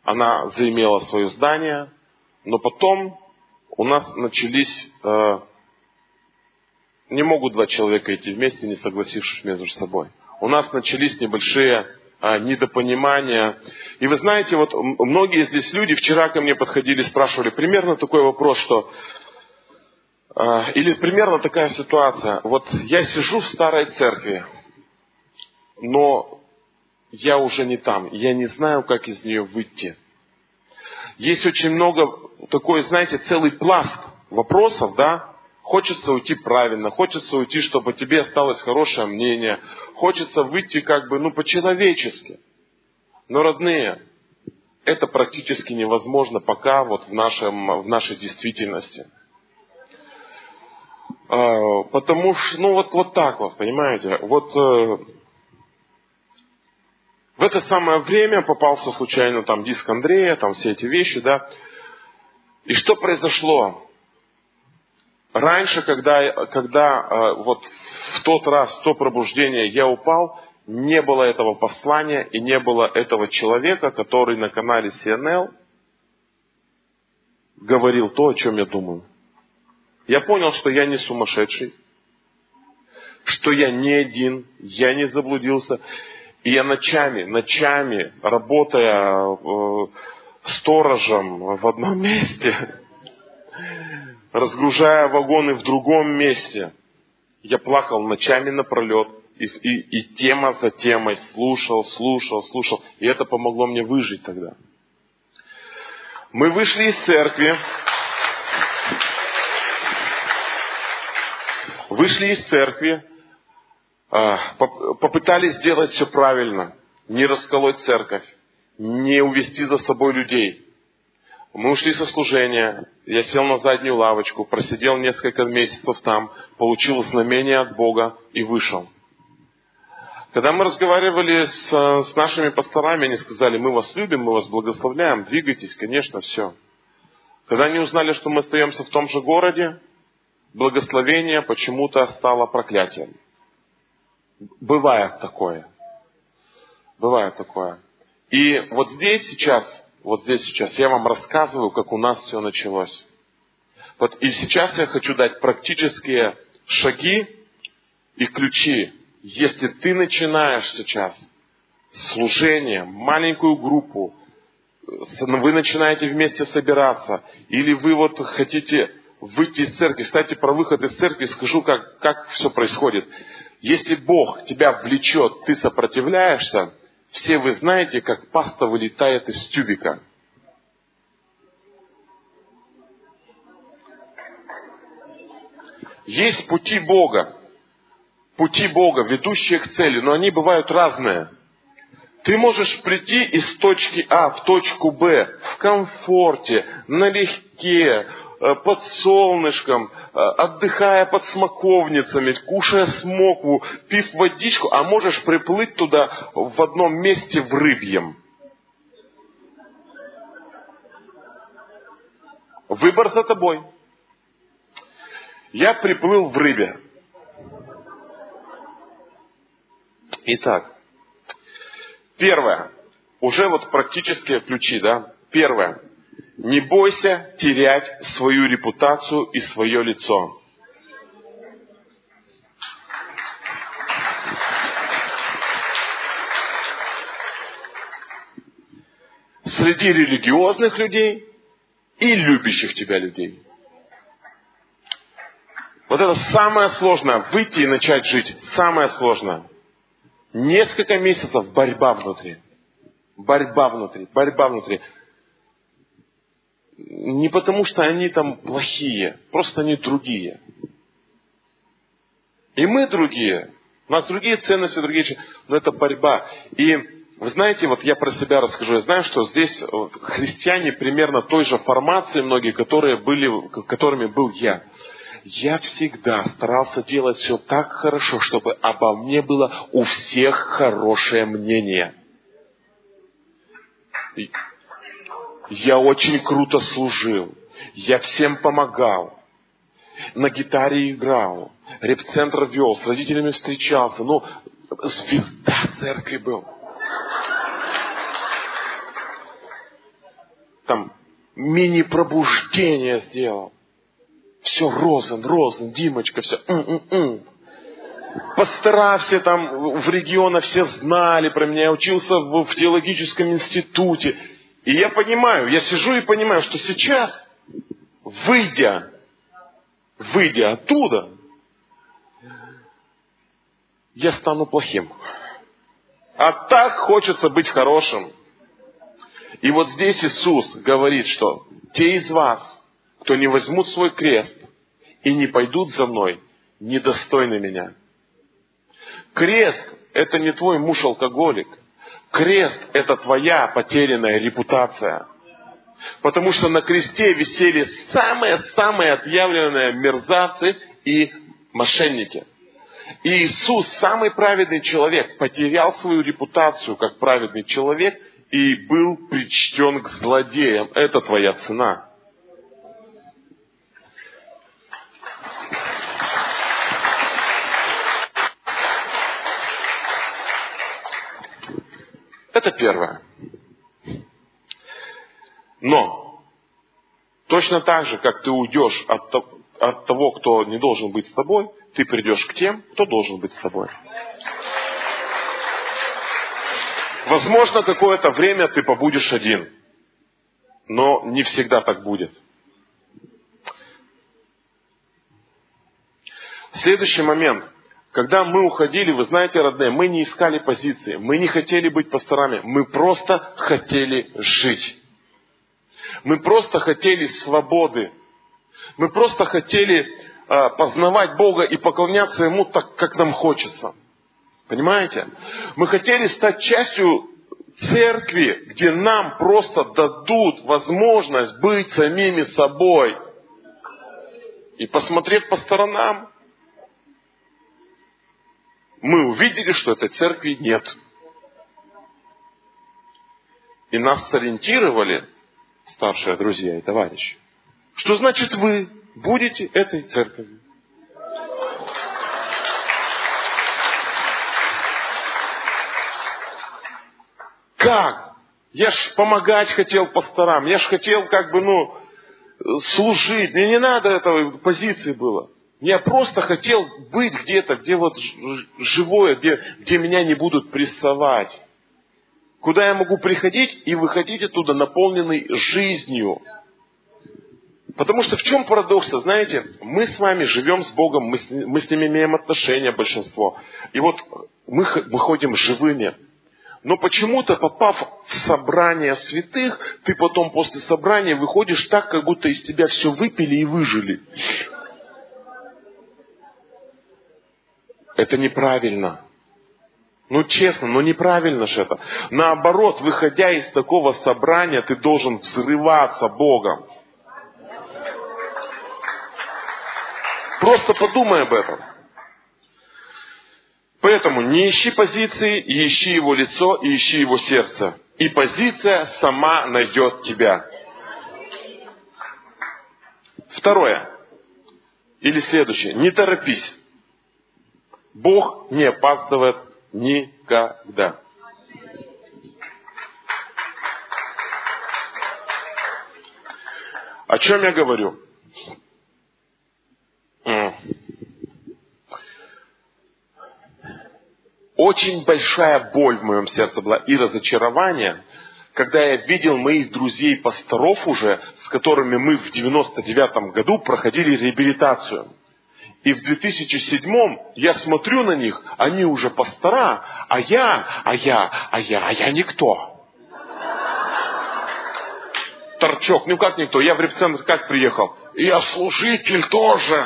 она заимела свое здание, но потом у нас начались... Э, не могут два человека идти вместе, не согласившись между собой. У нас начались небольшие э, недопонимания. И вы знаете, вот многие здесь люди вчера ко мне подходили, спрашивали примерно такой вопрос, что... Э, или примерно такая ситуация. Вот я сижу в старой церкви, но я уже не там. Я не знаю, как из нее выйти. Есть очень много, такой, знаете, целый пласт вопросов, да? Хочется уйти правильно, хочется уйти, чтобы тебе осталось хорошее мнение. Хочется выйти как бы, ну, по-человечески. Но, родные, это практически невозможно пока вот в, нашем, в нашей действительности. Потому что, ну, вот, вот так вот, понимаете, вот... В это самое время попался случайно там диск Андрея, там все эти вещи, да. И что произошло? Раньше, когда, когда вот в тот раз, в то пробуждение я упал, не было этого послания и не было этого человека, который на канале си эн эл говорил то, о чем я думаю. Я понял, что я не сумасшедший, что я не один, я не заблудился. И я ночами, ночами, работая э, сторожем в одном месте, разгружая вагоны в другом месте, я плакал ночами напролет. И, и, и тема за темой слушал, слушал, слушал. И это помогло мне выжить тогда. Мы вышли из церкви. Вышли из церкви. Попытались сделать все правильно, не расколоть церковь, не увести за собой людей. Мы ушли со служения, я сел на заднюю лавочку, просидел несколько месяцев там, получил знамение от Бога и вышел. Когда мы разговаривали с, с нашими пасторами, они сказали: мы вас любим, мы вас благословляем, двигайтесь, конечно, все. Когда они узнали, что мы остаемся в том же городе, благословение почему-то стало проклятием. Бывает такое. Бывает такое. И вот здесь сейчас, вот здесь сейчас я вам рассказываю, как у нас все началось. Вот и сейчас я хочу дать практические шаги и ключи. Если ты начинаешь сейчас служение, маленькую группу, вы начинаете вместе собираться, или вы вот хотите выйти из церкви. Кстати, про выход из церкви скажу, как, как все происходит. Если Бог тебя влечет, ты сопротивляешься, все вы знаете, как паста вылетает из тюбика. Есть пути Бога, пути Бога, ведущие к цели, но они бывают разные. Ты можешь прийти из точки А в точку Б в комфорте, налегке, под солнышком, отдыхая под смоковницами, кушая смокву, пив водичку, а можешь приплыть туда в одном месте в рыбьем. Выбор за тобой. Я приплыл в рыбе. Итак, первое. Уже вот практические ключи, да? Первое. Не бойся терять свою репутацию и свое лицо. Среди религиозных людей и любящих тебя людей. Вот это самое сложное. Выйти и начать жить. Самое сложное. Несколько месяцев борьба внутри. Борьба внутри. Борьба внутри. Не потому, что они там плохие. Просто они другие. И мы другие. У нас другие ценности, другие... Но это борьба. И вы знаете, вот я про себя расскажу. Я знаю, что здесь христиане примерно той же формации, многие, которые были, которыми был я. Я всегда старался делать все так хорошо, чтобы обо мне было у всех хорошее мнение. Я очень круто служил. Я всем помогал. На гитаре играл. Реп-центр вел. С родителями встречался. Ну, звезда церкви был. там мини-пробуждение сделал. Все, Розен, Розен, Димочка, все. М-м-м. Пастора все там в регионах все знали про меня. Я учился в, в теологическом институте. И я понимаю, я сижу и понимаю, что сейчас, выйдя, выйдя оттуда, я стану плохим. А так хочется быть хорошим. И вот здесь Иисус говорит, что те из вас, кто не возьмут свой крест и не пойдут за мной, недостойны меня. Крест – это не твой муж-алкоголик. Крест – это твоя потерянная репутация. Потому что на кресте висели самые-самые отъявленные мерзавцы и мошенники. И Иисус, самый праведный человек, потерял свою репутацию как праведный человек и был причтен к злодеям. Это твоя цена. Это первое. Но точно так же, как ты уйдешь от, от того, кто не должен быть с тобой, ты придешь к тем, кто должен быть с тобой. Возможно, какое-то время ты побудешь один, но не всегда так будет. Следующий момент. Когда мы уходили, вы знаете, родные, мы не искали позиции, мы не хотели быть пасторами, мы просто хотели жить. Мы просто хотели свободы. Мы просто хотели э, познавать Бога и поклоняться Ему так, как нам хочется. Понимаете? Мы хотели стать частью церкви, где нам просто дадут возможность быть самими собой. И посмотрев по сторонам, мы увидели, что этой церкви нет. И нас сориентировали старшие друзья и товарищи. Что значит вы будете этой церковью? Как? Я ж помогать хотел пасторам, я ж хотел как бы, ну, служить. Мне не надо этой позиции было. Я просто хотел быть где-то, где вот живое, где, где меня не будут прессовать. Куда я могу приходить и выходить оттуда наполненный жизнью. Потому что в чем парадокс, знаете, мы с вами живем с Богом, мы с, мы с Ним имеем отношения, большинство. И вот мы выходим живыми. Но почему-то, попав в собрание святых, ты потом после собрания выходишь так, как будто из тебя все выпили и выжили. Это неправильно. Ну, честно, ну неправильно же это. Наоборот, выходя из такого собрания, ты должен взрываться Богом. Просто подумай об этом. Поэтому не ищи позиции, и ищи его лицо, и ищи его сердце. И позиция сама найдет тебя. Второе. Или следующее. Не торопись. Бог не опаздывает никогда. О чем я говорю? Очень большая боль в моем сердце была и разочарование, когда я видел моих друзей-пасторов уже, с которыми мы в девяносто девятом году проходили реабилитацию. И в две тысячи седьмом я смотрю на них, они уже пастора, а я, а я, а я, а я никто. Торчок, ну как никто, я в репцентр как приехал? Я служитель тоже.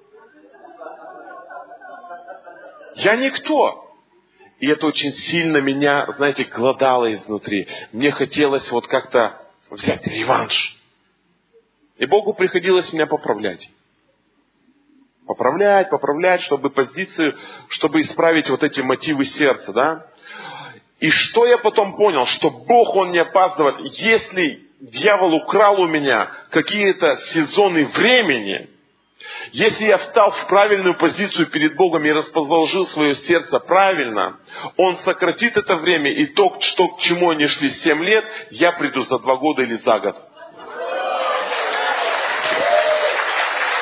Я никто. И это очень сильно меня, знаете, глодало изнутри. Мне хотелось вот как-то взять реванш. И Богу приходилось меня поправлять. Поправлять, поправлять, чтобы позицию, чтобы исправить вот эти мотивы сердца, да. И что я потом понял? Что Бог, Он не опаздывает. Если дьявол украл у меня какие-то сезоны времени, если я встал в правильную позицию перед Богом и расположил свое сердце правильно, Он сократит это время, и то, что, к чему они шли семь лет, я приду за два года или за год.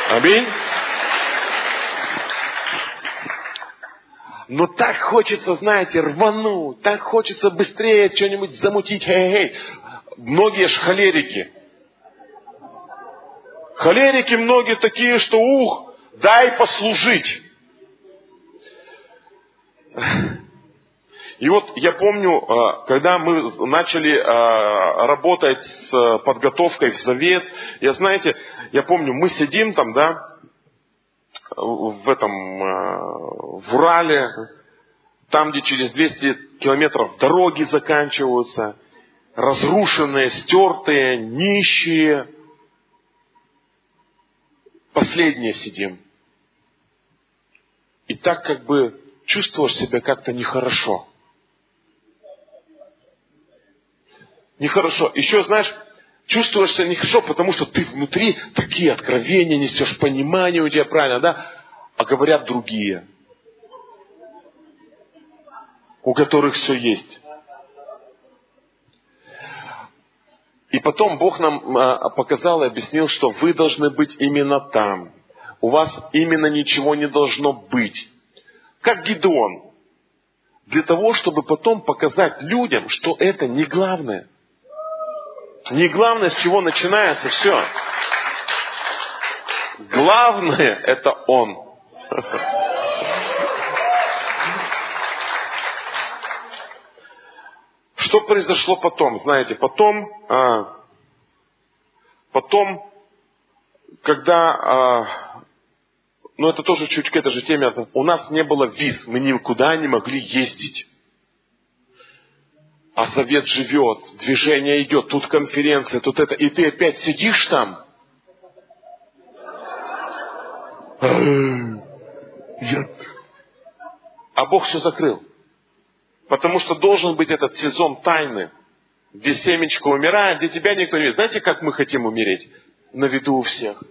Аминь. Но так хочется, знаете, рвануть, так хочется быстрее что-нибудь замутить. Эй-эй. Многие ж холерики. Холерики многие такие, что ух, дай послужить. И вот я помню, когда мы начали работать с подготовкой в завет, я, знаете, я помню, мы сидим там, да, в этом, в Урале, там, где через двести километров дороги заканчиваются, разрушенные, стертые, нищие. Последние сидим. И так как бы чувствуешь себя как-то нехорошо. Нехорошо. Еще, знаешь, чувствуешь себя нехорошо, потому что ты внутри такие откровения несешь, понимание у тебя правильно, да? А говорят другие, у которых все есть. И потом Бог нам показал и объяснил, что вы должны быть именно там. У вас именно ничего не должно быть. Как Гидеон. Для того, чтобы потом показать людям, что это не главное. Не главное, с чего начинается все. Главное – это Он. Что произошло потом? Знаете, потом, а, потом, когда, а, ну это тоже чуть к этой же теме, у нас не было виз, мы никуда не могли ездить. А завет живет, движение идет, тут конференция, тут это, и ты опять сидишь там. А Бог все закрыл. Потому что должен быть этот сезон тайны, где семечко умирает, где тебя никто не видит. Знаете, как мы хотим умереть? На виду у всех.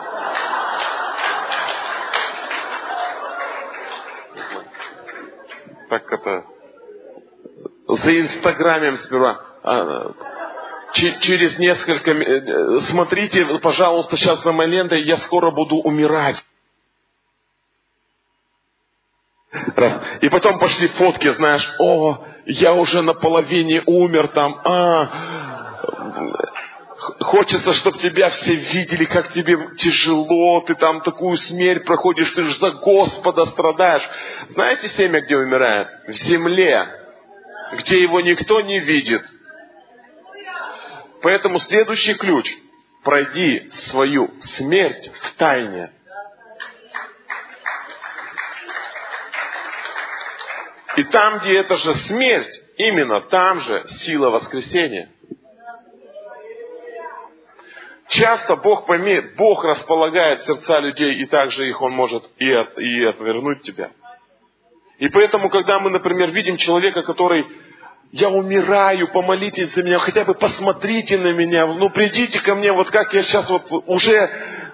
Так это... За Инстаграмом сперва. Ч- через несколько... Смотрите, пожалуйста, сейчас на моей ленте, я скоро буду умирать. Раз. И потом пошли фотки, знаешь, о, я уже наполовине умер там, а, хочется, чтобы тебя все видели, как тебе тяжело, ты там такую смерть проходишь, ты же за Господа страдаешь. Знаете семя, где умирает? В земле, где его никто не видит. Поэтому следующий ключ. Пройди свою смерть в тайне. И там, где это же смерть, именно там же сила воскресения. Часто Бог, пойми, Бог располагает сердца людей, и также их Он может и, от, и отвернуть тебя. И поэтому, когда мы, например, видим человека, который, я умираю, помолитесь за меня, хотя бы посмотрите на меня, ну придите ко мне, вот как я сейчас вот уже...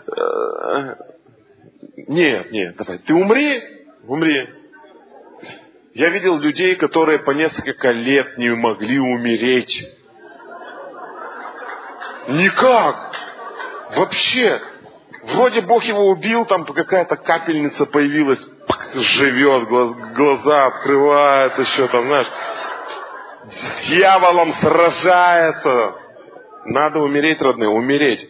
Нет, нет, давай, ты умри, умри. Я видел людей, которые по несколько лет не могли умереть. Никак. Вообще. Вроде Бог его убил, там какая-то капельница появилась, живет, глаз, глаза открывает, еще там, знаешь, с дьяволом сражается. Надо умереть, родные, умереть.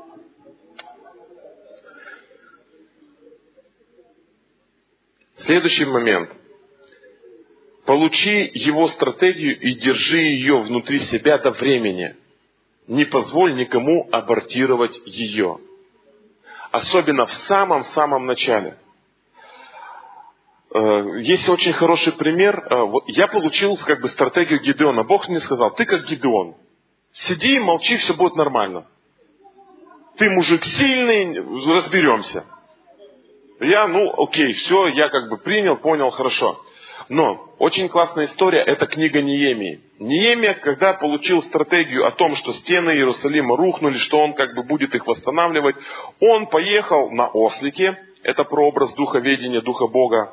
Следующий момент. Получи его стратегию и держи ее внутри себя до времени. Не позволь никому абортировать ее. Особенно в самом-самом начале. Есть очень хороший пример. Я получил как бы стратегию Гидеона. Бог мне сказал, ты как Гидеон. Сиди, молчи, все будет нормально. Ты мужик сильный, разберемся. Я, ну, окей, все, я как бы принял, понял, хорошо. Но очень классная история, это книга Неемии. Неемия, когда получил стратегию о том, что стены Иерусалима рухнули, что он как бы будет их восстанавливать, он поехал на ослике, это прообраз духоведения, духа Бога.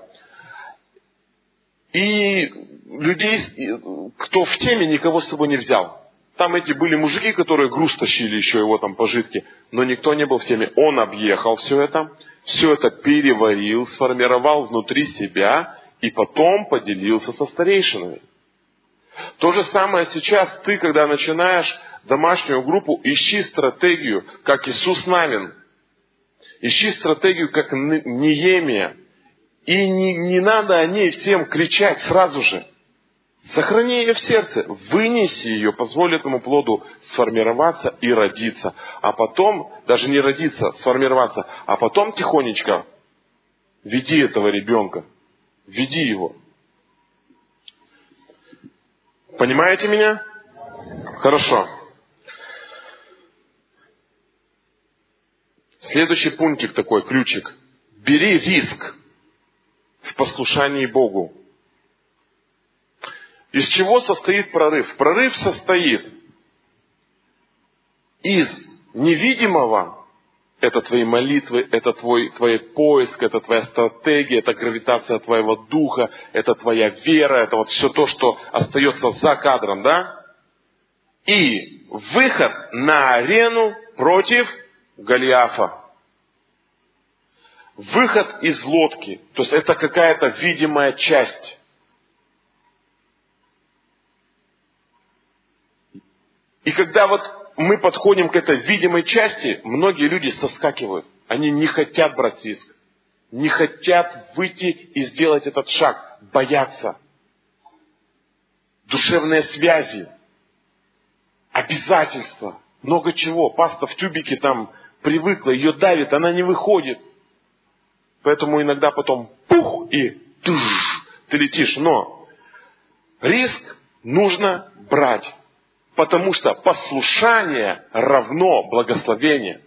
И людей, кто в теме, никого с собой не взял. Там эти были мужики, которые груз тащили еще его там пожитки, но никто не был в теме. Он объехал все это, все это переварил, сформировал внутри себя и потом поделился со старейшинами. То же самое сейчас ты, когда начинаешь домашнюю группу, ищи стратегию, как Иисус Навин. Ищи стратегию, как Неемия. И не, не надо о ней всем кричать сразу же. Сохрани ее в сердце, вынеси ее, позволь этому плоду сформироваться и родиться. А потом, даже не родиться, сформироваться, а потом тихонечко веди этого ребенка, веди его. Понимаете меня? Хорошо. Следующий пунктик такой, ключик. Бери риск в послушании Богу. Из чего состоит прорыв? Прорыв состоит из невидимого, это твои молитвы, это твой, твой поиск, это твоя стратегия, это гравитация твоего духа, это твоя вера, это вот все то, что остается за кадром, да? И выход на арену против Голиафа. Выход из лодки, то есть это какая-то видимая часть. И когда вот мы подходим к этой видимой части, многие люди соскакивают. Они не хотят брать риск. Не хотят выйти и сделать этот шаг. Боятся. Душевные связи. Обязательства. Много чего. Паста в тюбике там привыкла, ее давит, она не выходит. Поэтому иногда потом пух и туш, ты летишь. Но риск нужно брать. Потому что послушание равно благословение.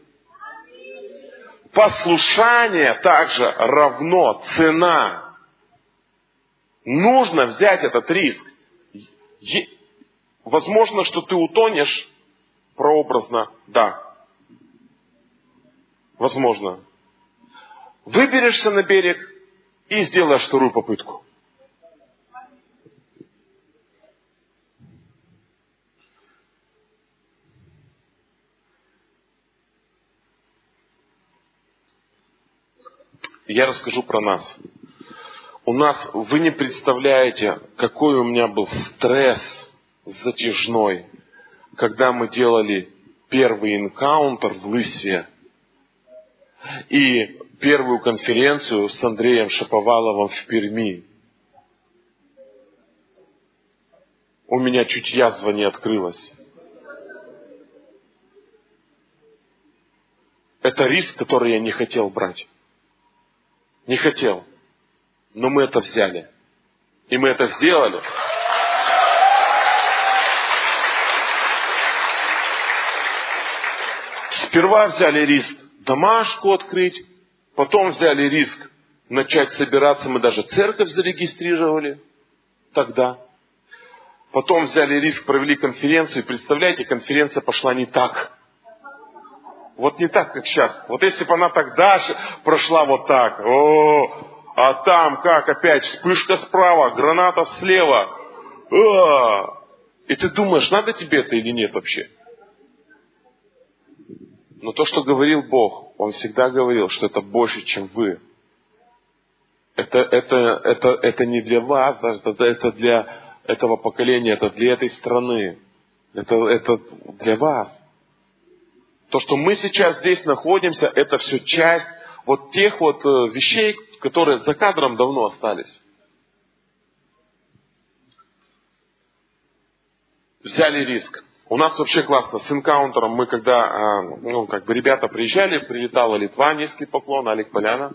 Послушание также равно цена. Нужно взять этот риск. Возможно, что ты утонешь, прообразно, да. Возможно. Выберешься на берег и сделаешь вторую попытку. Я расскажу про нас. У нас, вы не представляете, какой у меня был стресс затяжной, когда мы делали первый энкаунтер в Лысьве и первую конференцию с Андреем Шаповаловым в Перми. У меня чуть язва не открылась. Это риск, который я не хотел брать. Не хотел. Но мы это взяли. И мы это сделали. Сперва взяли риск домашку открыть. Потом взяли риск начать собираться. Мы даже церковь зарегистрировали тогда. Потом взяли риск, провели конференцию. И представляете, конференция пошла не так. Вот не так, как сейчас. Вот если бы она тогда прошла вот так. О, а там как опять вспышка справа, граната слева. О, и ты думаешь, надо тебе это или нет вообще? Но то, что говорил Бог, Он всегда говорил, что это больше, чем вы. Это, это, это, это не для вас, даже это, это для этого поколения, это для этой страны. Это, это для вас. То, что мы сейчас здесь находимся, это все часть вот тех вот вещей, которые за кадром давно остались. Взяли риск. У нас вообще классно. С энкаунтером мы когда, ну, как бы ребята приезжали, прилетала Литва, низкий поклон, Алик Поляна.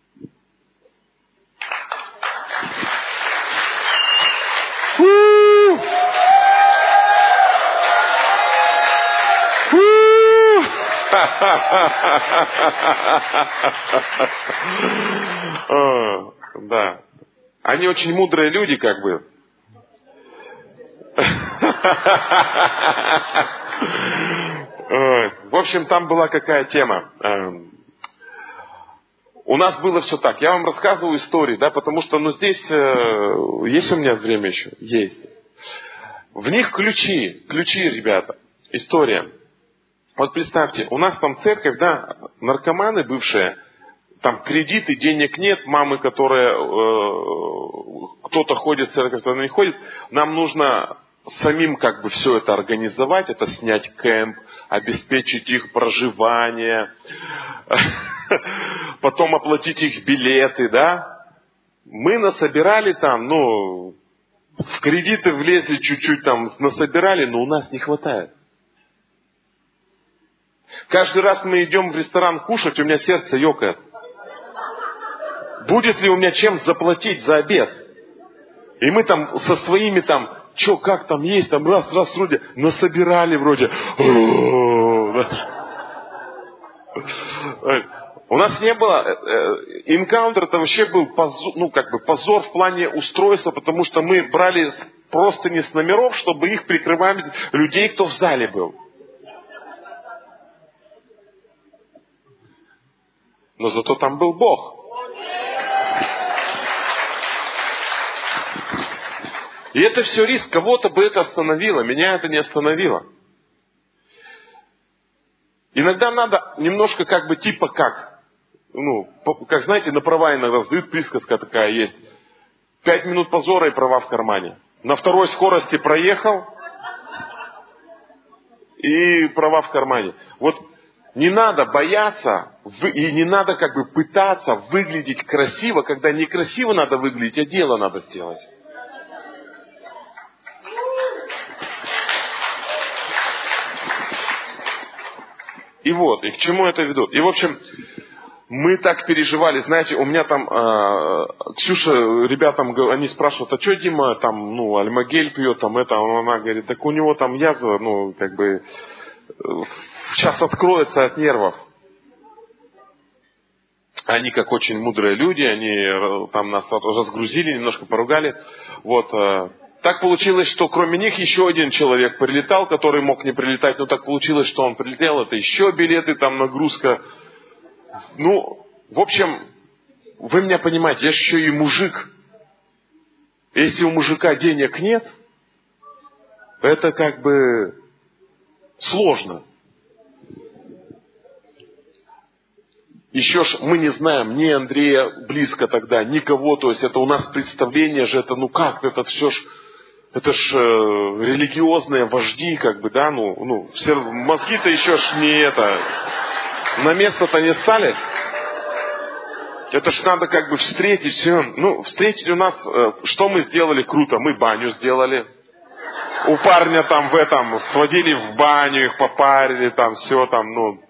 Да. Они очень мудрые люди, как бы. В общем, там была какая тема. У нас было все так. Я вам рассказываю истории, да, потому что, ну, здесь есть у меня время еще? Есть. В них ключи, ключи, ребята, история. Вот представьте, у нас там церковь, да, наркоманы бывшие, там кредиты, денег нет, мамы, которые, э, кто-то ходит в церковь, кто-то не ходит, нам нужно самим как бы все это организовать, это снять кемп, обеспечить их проживание, потом оплатить их билеты, да. Мы насобирали там, ну, в кредиты влезли чуть-чуть там, насобирали, но у нас не хватает. Каждый раз мы идем в ресторан кушать, у меня сердце ёкает. Будет ли у меня чем заплатить за обед? И мы там со своими там, что, как там есть, там раз, раз вроде, насобирали вроде. У нас не было, энкаунтер это вообще был позор, ну как бы позор в плане устройства, потому что мы брали просто не с номеров, чтобы их прикрывать людей, кто в зале был. Но зато там был Бог. И это все риск, кого-то бы это остановило, меня это не остановило. Иногда надо немножко как бы типа как, ну, как знаете, на права иногда сдают, присказка такая есть. Пять минут позора и права в кармане. На второй скорости проехал и права в кармане. Вот не надо бояться и не надо как бы пытаться выглядеть красиво, когда некрасиво надо выглядеть, а дело надо сделать. И вот, и к чему это веду. И, в общем, мы так переживали. Знаете, у меня там, э, Ксюша, ребятам, они спрашивают, а что Дима там, ну, альмагель пьет, там это, она говорит, так у него там язва, ну, как бы, сейчас откроется от нервов. Они, как очень мудрые люди, они там нас разгрузили, немножко поругали. Вот. Так получилось, что кроме них еще один человек прилетал, который мог не прилетать, но так получилось, что он прилетел, это еще билеты, там нагрузка. Ну, в общем, вы меня понимаете, я еще и мужик. Если у мужика денег нет, это как бы сложно. Еще ж мы не знаем ни Андрея близко тогда, никого, то есть это у нас представление же, это ну как, это все ж, это ж э, религиозные вожди, как бы, да, ну, ну, все мозги-то еще ж не это, на место-то не стали. Это ж надо как бы встретить все, ну, встретить у нас, э, что мы сделали круто, мы баню сделали. У парня там в этом, сводили в баню, их попарили, там все там, ну,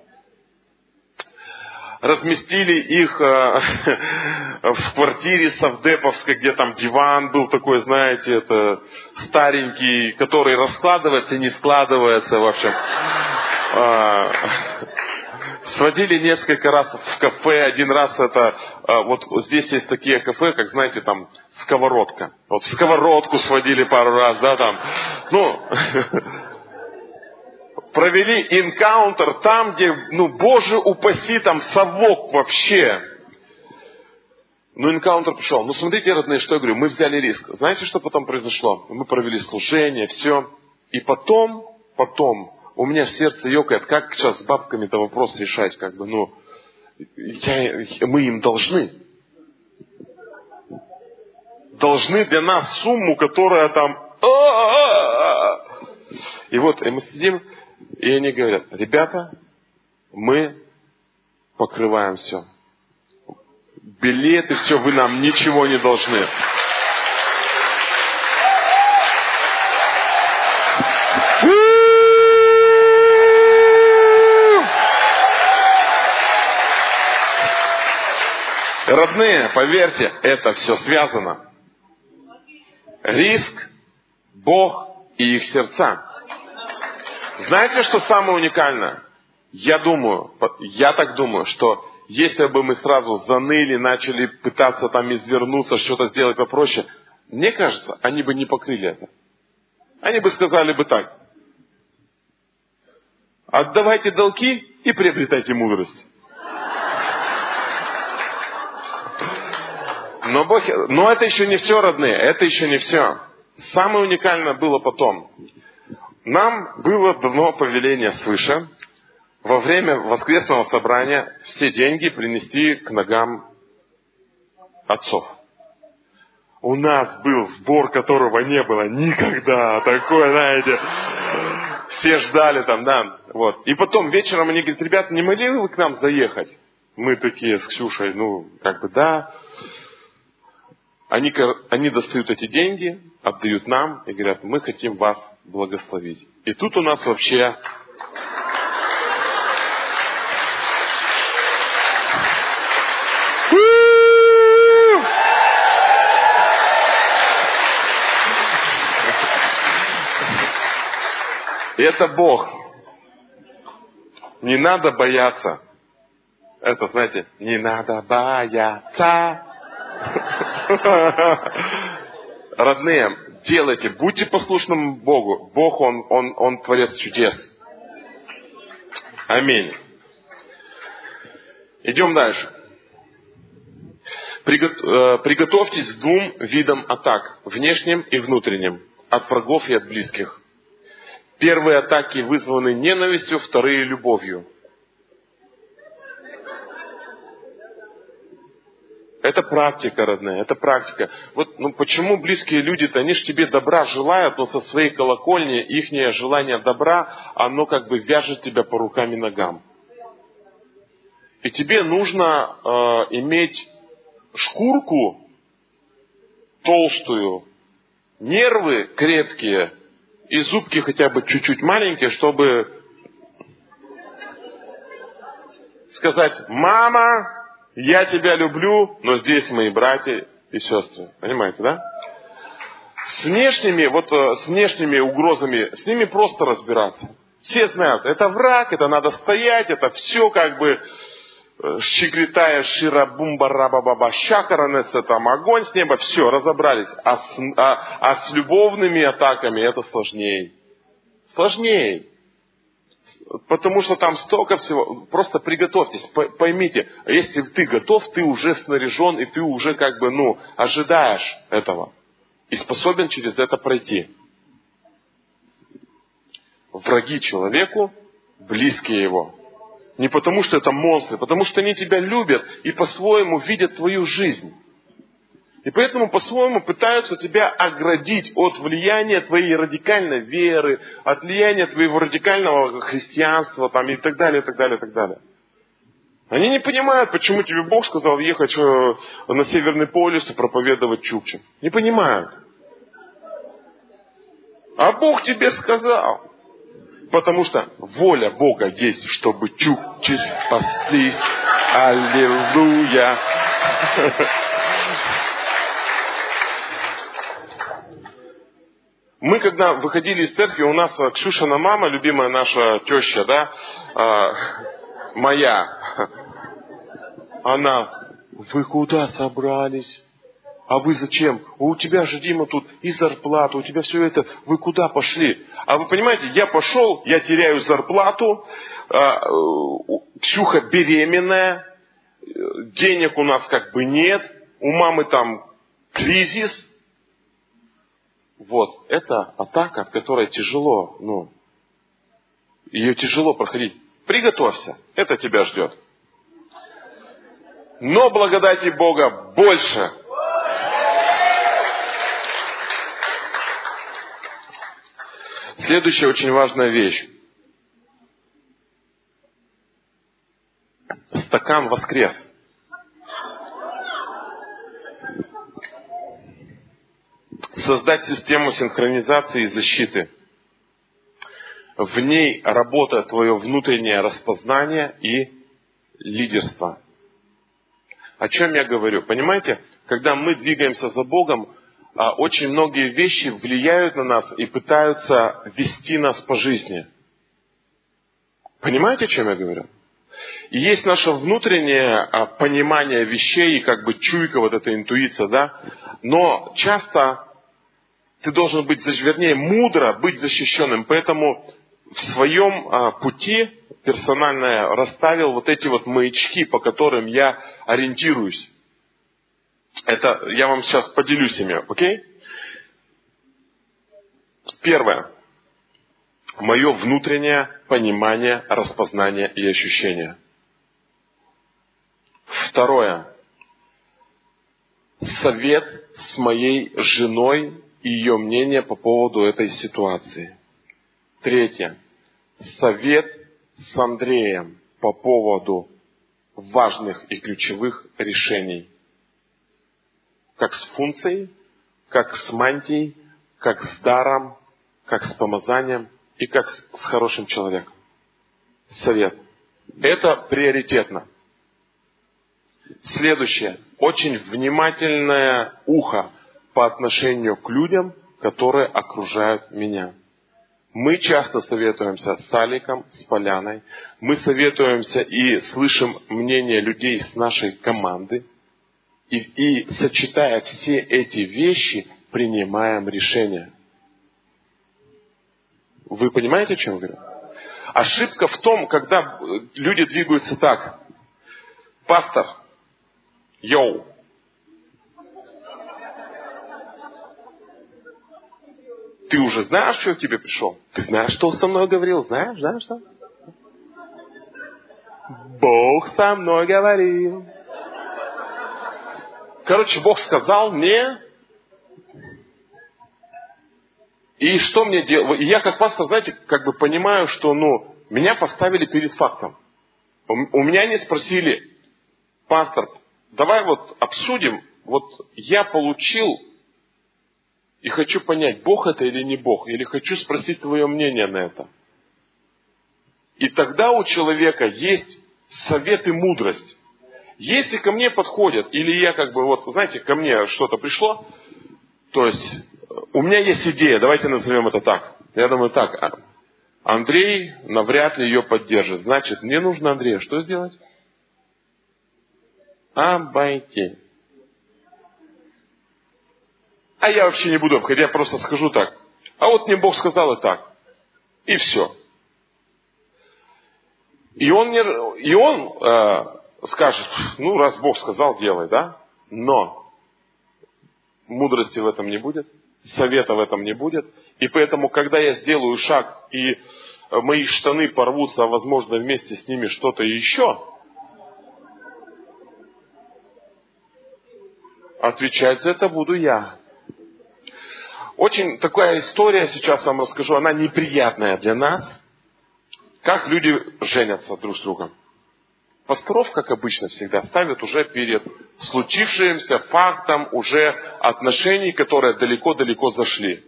разместили их э, в квартире совдеповской, где там диван был такой, знаете, это старенький, который раскладывается и не складывается, в общем. Э, сводили несколько раз в кафе, один раз это, э, вот здесь есть такие кафе, как, знаете, там, сковородка. Вот в сковородку сводили пару раз, да, там, ну... Провели энкаунтер там, где, ну, боже упаси, там совок вообще. Ну, энкаунтер пришел. Ну, смотрите, родные, что я говорю, мы взяли риск. Знаете, что потом произошло? Мы провели служение, все. И потом, потом, у меня в сердце ёкает, как сейчас с бабками-то вопрос решать, как бы, ну, я, мы им должны. Должны для нас сумму, которая там... И вот, и мы сидим... И они говорят, ребята, мы покрываем все. Билеты, все, вы нам ничего не должны. Родные, поверьте, это все связано. Риск, Бог и их сердца. Знаете, что самое уникальное? Я думаю, я так думаю, что если бы мы сразу заныли, начали пытаться там извернуться, что-то сделать попроще, мне кажется, они бы не покрыли это. Они бы сказали бы так. Отдавайте долги и приобретайте мудрость. Но, Бог, но это еще не все, родные, это еще не все. самое уникальное было потом. Нам было дано повеление свыше во время воскресного собрания все деньги принести к ногам отцов. У нас был сбор, которого не было никогда. Такое, знаете, все ждали там, да. Вот. И потом вечером они говорят: ребята, не могли бы вы к нам заехать? Мы такие с Ксюшей, ну, как бы да. Они, они достают эти деньги, отдают нам и говорят: мы хотим вас благословить. И тут у нас вообще... Это Бог. Не надо бояться. Это, знаете, не надо бояться. Родные, делайте, будьте послушным Богу. Бог, Он, Он, Он творец чудес. Аминь. Идем дальше. Приготовьтесь к двум видам атак. Внешним и внутренним. От врагов и от близких. Первые атаки вызваны ненавистью, вторые любовью. Это практика, родная, это практика. Вот ну, почему близкие люди-то, они же тебе добра желают, но со своей колокольни ихнее желание добра, оно как бы вяжет тебя по рукам и ногам. И тебе нужно э, иметь шкурку толстую, нервы крепкие, и зубки хотя бы чуть-чуть маленькие, чтобы сказать: мама, я тебя люблю, но здесь мои братья и сестры. Понимаете, да? С внешними, вот с внешними угрозами, с ними просто разбираться. Все знают, это враг, это надо стоять, это все как бы щегретая ширабумба рабабаба щакаранеца, там огонь с неба, все, разобрались. А с, а, а с любовными атаками это сложнее. Сложнее. Потому что там столько всего. Просто приготовьтесь, поймите, если ты готов, ты уже снаряжен, и ты уже как бы, ну, ожидаешь этого. И способен через это пройти. Враги человеку, близкие его. Не потому, что это монстры, потому что они тебя любят и по-своему видят твою жизнь. И поэтому по-своему пытаются тебя оградить от влияния твоей радикальной веры, от влияния твоего радикального христианства там, и так далее, и так далее, и так далее. Они не понимают, почему тебе Бог сказал ехать на Северный полюс и проповедовать чукче. Не понимают. А Бог тебе сказал. Потому что воля Бога есть, чтобы чукчи спаслись. Аллилуйя. Мы, когда выходили из церкви, у нас Ксюшина мама, любимая наша теща, да, э, моя, она: вы куда собрались? А вы зачем? У тебя же, Дима, тут и зарплата, у тебя все это. Вы куда пошли? А вы понимаете, я пошел, я теряю зарплату, Ксюха беременная, денег у нас как бы нет, у мамы там кризис. Вот, это атака, от которой тяжело, ну, ее тяжело проходить. Приготовься, это тебя ждет. Но благодати Бога больше. Следующая очень важная вещь. Стакан воскрес. Создать систему синхронизации и защиты. В ней работает твое внутреннее распознание и лидерство. О чем я говорю? Понимаете, когда мы двигаемся за Богом, очень многие вещи влияют на нас и пытаются вести нас по жизни. Понимаете, о чем я говорю? И есть наше внутреннее понимание вещей, как бы чуйка, вот эта интуиция, да? Но часто ты должен быть, вернее, мудро быть защищенным. Поэтому в своем пути персонально расставил вот эти вот маячки, по которым я ориентируюсь. Это я вам сейчас поделюсь ими, окей? Первое. Мое внутреннее понимание, распознание и ощущение. Второе. Совет с моей женой и ее мнение по поводу этой ситуации. Третье. Совет с Андреем по поводу важных и ключевых решений. Как с функцией, как с мантией, как с даром, как с помазанием и как с хорошим человеком. Совет. Это приоритетно. Следующее. Очень внимательное ухо по отношению к людям, которые окружают меня. Мы часто советуемся с Аликом, с Поляной. Мы советуемся и слышим мнение людей с нашей команды. И, и сочетая все эти вещи, принимаем решения. Вы понимаете, о чем я говорю? Ошибка в том, когда люди двигаются так. Пастор, йоу. Ты уже знаешь, что я к тебе пришел? Ты знаешь, что он со мной говорил? Знаешь, знаешь, что? Бог со мной говорил. Короче, Бог сказал мне. И что мне делать? Я как пастор, знаете, как бы понимаю, что, ну, меня поставили перед фактом. У меня не спросили, пастор, давай вот обсудим, вот я получил и хочу понять, Бог это или не Бог, или хочу спросить твое мнение на это. И тогда у человека есть совет и мудрость. Если ко мне подходят, или я как бы, вот, знаете, ко мне что-то пришло, то есть у меня есть идея, давайте назовем это так. Я думаю так, Андрей навряд ли ее поддержит. Значит, мне нужно Андрея что сделать? Обойти. А я вообще не буду обходить, я просто скажу так. А вот мне Бог сказал и так. И все. И он, мне, и он э, скажет, ну, раз Бог сказал, делай, да? Но мудрости в этом не будет, совета в этом не будет. И поэтому, когда я сделаю шаг, и мои штаны порвутся, а возможно вместе с ними что-то еще, отвечать за это буду я. Очень такая история, сейчас вам расскажу, она неприятная для нас. Как люди женятся друг с другом. Пасторов, как обычно, всегда ставят уже перед случившимся фактом уже отношений, которые далеко-далеко зашли.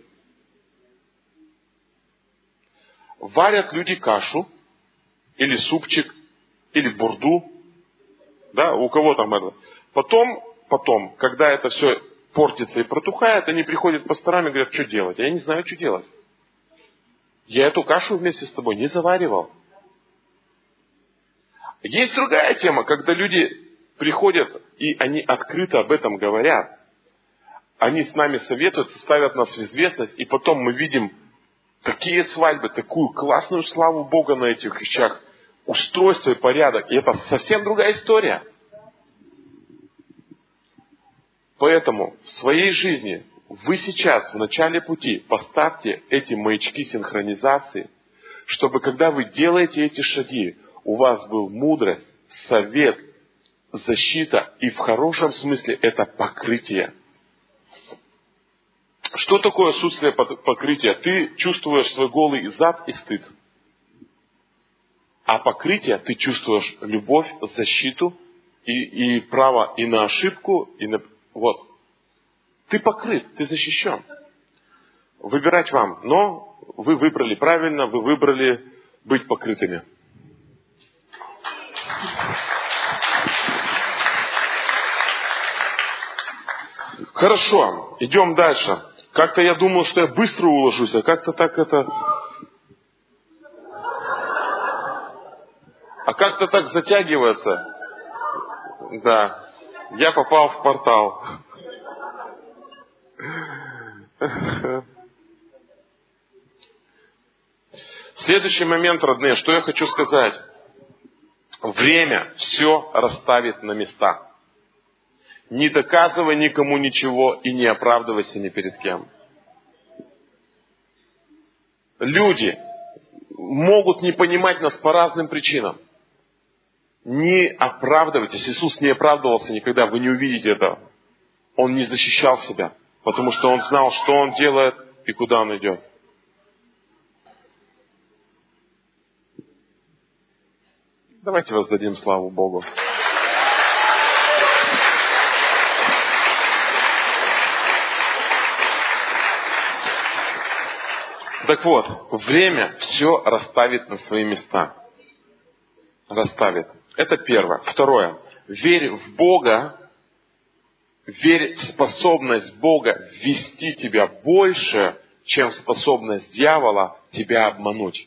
Варят люди кашу, или супчик, или бурду. Да, у кого там это. Потом, потом, когда это все портится и протухает, они приходят к пасторам и говорят, что делать? Я не знаю, что делать. Я эту кашу вместе с тобой не заваривал. Есть другая тема, когда люди приходят, и они открыто об этом говорят. Они с нами советуются, ставят нас в известность, и потом мы видим такие свадьбы, такую классную славу Бога на этих вещах, устройство и порядок. И это совсем другая история. Поэтому в своей жизни вы сейчас в начале пути поставьте эти маячки синхронизации, чтобы когда вы делаете эти шаги, у вас был мудрость, совет, защита и в хорошем смысле это покрытие. Что такое отсутствие покрытия? Ты чувствуешь свой голый зад и стыд. А покрытие ты чувствуешь любовь, защиту и, и право и на ошибку, и на... Вот. Ты покрыт, ты защищен. Выбирать вам. Но вы выбрали правильно, вы выбрали быть покрытыми. Хорошо, идем дальше. Как-то я думал, что я быстро уложусь, а как-то так это... А как-то так затягивается. Да, я попал в портал. Следующий момент, родные, что я хочу сказать. Время все расставит на места. Не доказывай никому ничего и не оправдывайся ни перед кем. люди могут не понимать нас по разным причинам. Не оправдывайтесь. Иисус не оправдывался никогда, вы не увидите этого. Он не защищал себя, потому что Он знал, что Он делает и куда Он идет. Давайте воздадим славу Богу. Так вот, время все расставит на свои места. Расставит. Это первое. Второе. Верь в Бога, верь в способность Бога вести тебя больше, чем способность дьявола тебя обмануть.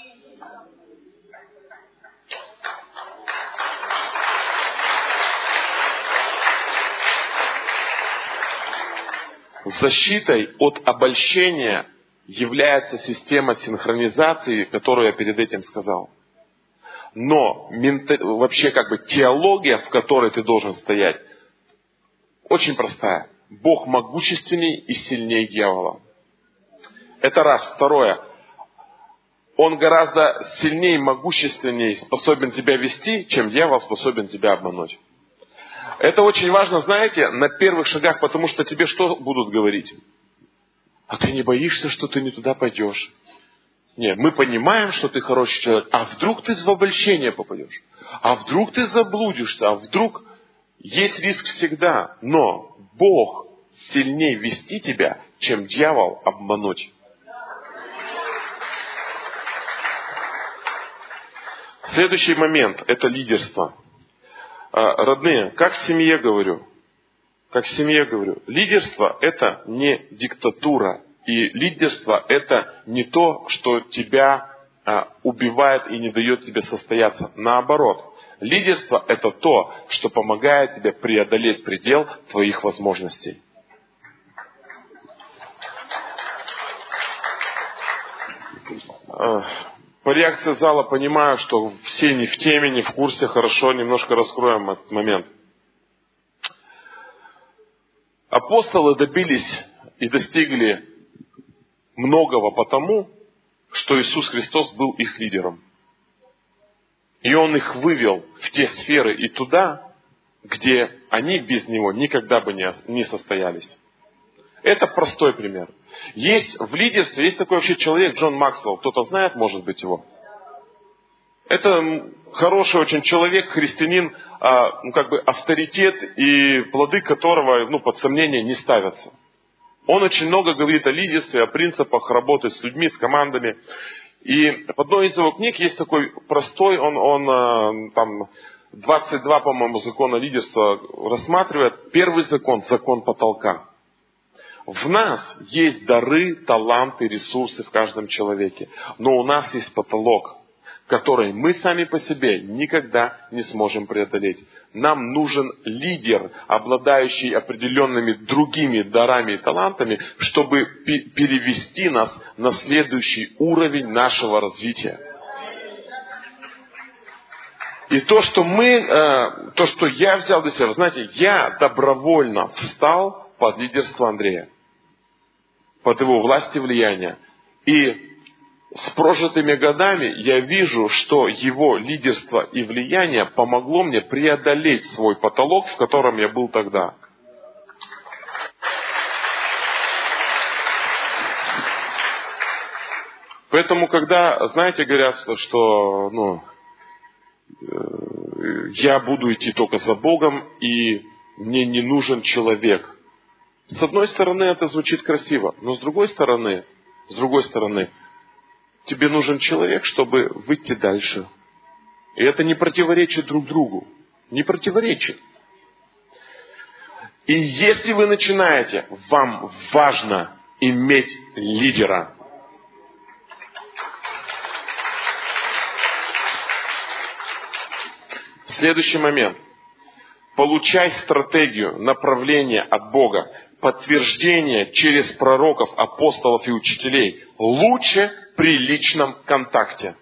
Защитой от обольщения является система синхронизации, которую я перед этим сказал. Но вообще как бы теология, в которой ты должен стоять, очень простая. Бог могущественней и сильнее дьявола. Это раз. Второе. Он гораздо сильнее и могущественней способен тебя вести, чем дьявол способен тебя обмануть. Это очень важно, знаете, на первых шагах, потому что тебе что будут говорить? А ты не боишься, что ты не туда пойдешь? Нет, мы понимаем, что ты хороший человек, а вдруг ты в обольщение попадешь? А вдруг ты заблудишься? А вдруг есть риск всегда? Но Бог сильнее вести тебя, чем дьявол обмануть. Следующий момент – это лидерство. Родные, как в семье говорю, как в семье говорю, лидерство – это не диктатура. И лидерство – это не то, что тебя а, убивает и не дает тебе состояться. Наоборот, лидерство – это то, что помогает тебе преодолеть предел твоих возможностей. По реакции зала понимаю, что все не в теме, не в курсе. Хорошо, немножко раскроем этот момент. Апостолы добились и достигли многого потому, что Иисус Христос был их лидером. И Он их вывел в те сферы и туда, где они без Него никогда бы не состоялись. Это простой пример. Есть в лидерстве, есть такой вообще человек, Джон Максвелл. Кто-то знает, может быть, его? Это хороший очень человек, христианин, ну, как бы авторитет, и плоды которого ну, под сомнение не ставятся. Он очень много говорит о лидерстве, о принципах работы с людьми, с командами. И в одной из его книг есть такой простой, он, он там двадцать два, по-моему, закона лидерства рассматривает. Первый закон – закон потолка. В нас есть дары, таланты, ресурсы в каждом человеке. Но у нас есть потолок, который мы сами по себе никогда не сможем преодолеть. Нам нужен лидер, обладающий определенными другими дарами и талантами, чтобы перевести нас на следующий уровень нашего развития. И то, что мы, то, что я взял для себя, знаете, я добровольно встал под лидерство Андрея, под его власть и влияние. И с прожитыми годами я вижу, что его лидерство и влияние помогло мне преодолеть свой потолок, в котором я был тогда. Поэтому, когда, знаете, говорят, что ну, я буду идти только за Богом, и мне не нужен человек. С одной стороны, это звучит красиво, но с другой стороны, с другой стороны, тебе нужен человек, чтобы выйти дальше. И это не противоречит друг другу. Не противоречит. И если вы начинаете, вам важно иметь лидера. Следующий момент. Получай стратегию, направление от Бога, подтверждение через пророков, апостолов и учителей. Лучше при личном контакте.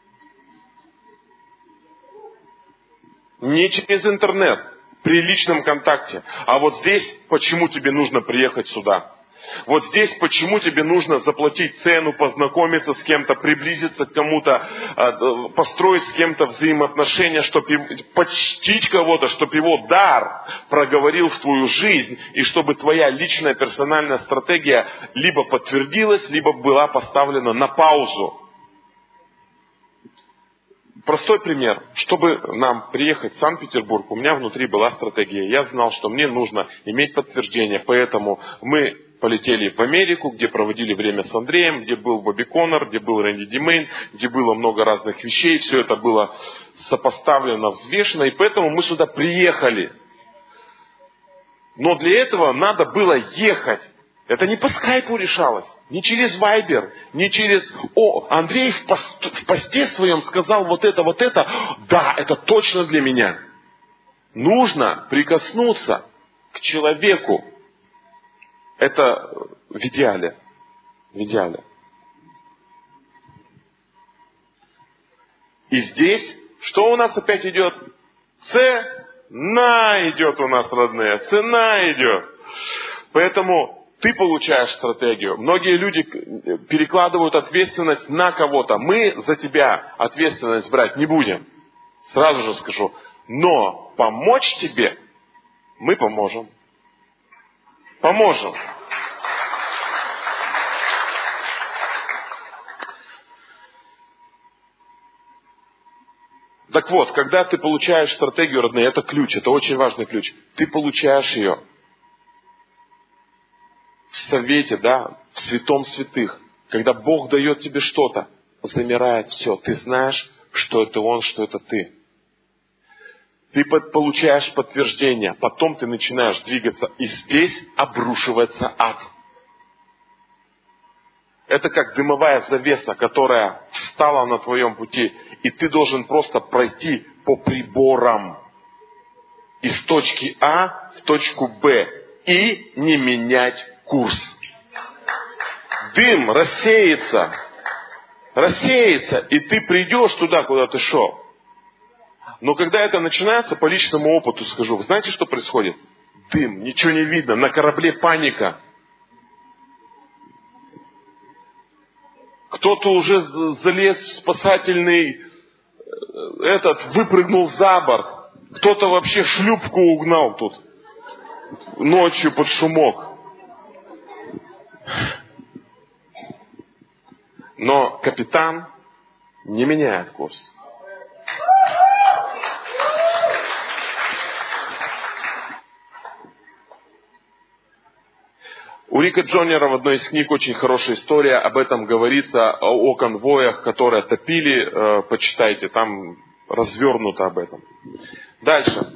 Не через интернет, при личном контакте. А вот здесь, почему тебе нужно приехать сюда? Вот здесь почему тебе нужно заплатить цену, познакомиться с кем-то, приблизиться к кому-то, построить с кем-то взаимоотношения, чтобы почтить кого-то, чтобы его дар проговорил в твою жизнь, и чтобы твоя личная персональная стратегия либо подтвердилась, либо была поставлена на паузу. Простой пример. Чтобы нам приехать в Санкт-Петербург, у меня внутри была стратегия. Я знал, что мне нужно иметь подтверждение, поэтому мы полетели в Америку, где проводили время с Андреем, где был Бобби Коннор, где был Рэнди Димейн, где было много разных вещей. Все это было сопоставлено, взвешено, и поэтому мы сюда приехали. Но для этого надо было ехать. Это не по скайпу решалось, не через вайбер, не через «О, Андрей в, пост, в посте своем сказал вот это, вот это». Да, это точно для меня. Нужно прикоснуться к человеку. Это в идеале. В идеале. И здесь что у нас опять идет? Цена идет у нас, родные. Цена идет. Поэтому ты получаешь стратегию. Многие люди перекладывают ответственность на кого-то. Мы за тебя ответственность брать не будем. Сразу же скажу. Но помочь тебе мы поможем. Поможем. Так вот, когда ты получаешь стратегию, родные, это ключ, это очень важный ключ. Ты получаешь ее в совете, да, в святом святых. Когда Бог дает тебе что-то, замирает все. Ты знаешь, что это Он, что это ты. Ты получаешь подтверждение, потом ты начинаешь двигаться, и здесь обрушивается ад. Это как дымовая завеса, которая встала на твоем пути, и ты должен просто пройти по приборам из точки А в точку Б и не менять курс. Дым рассеется, рассеется, и ты придешь туда, куда ты шел. Но когда это начинается, по личному опыту скажу, вы знаете, что происходит? Дым, ничего не видно, на корабле паника. Кто-то уже залез в спасательный, этот, выпрыгнул за борт. Кто-то вообще шлюпку угнал тут, ночью под шумок. Но капитан не меняет курс. У Рика Джоннера в одной из книг очень хорошая история, об этом говорится, о конвоях, которые топили, почитайте, там развернуто об этом. Дальше.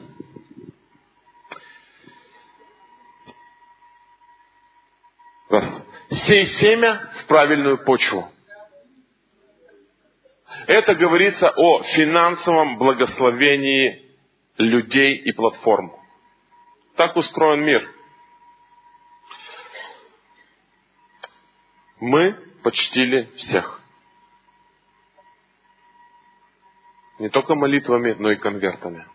Раз. Сей семя в правильную почву. Это говорится о финансовом благословении людей и платформ. Так устроен мир. Мы почтили всех. Не только молитвами, но и конвертами.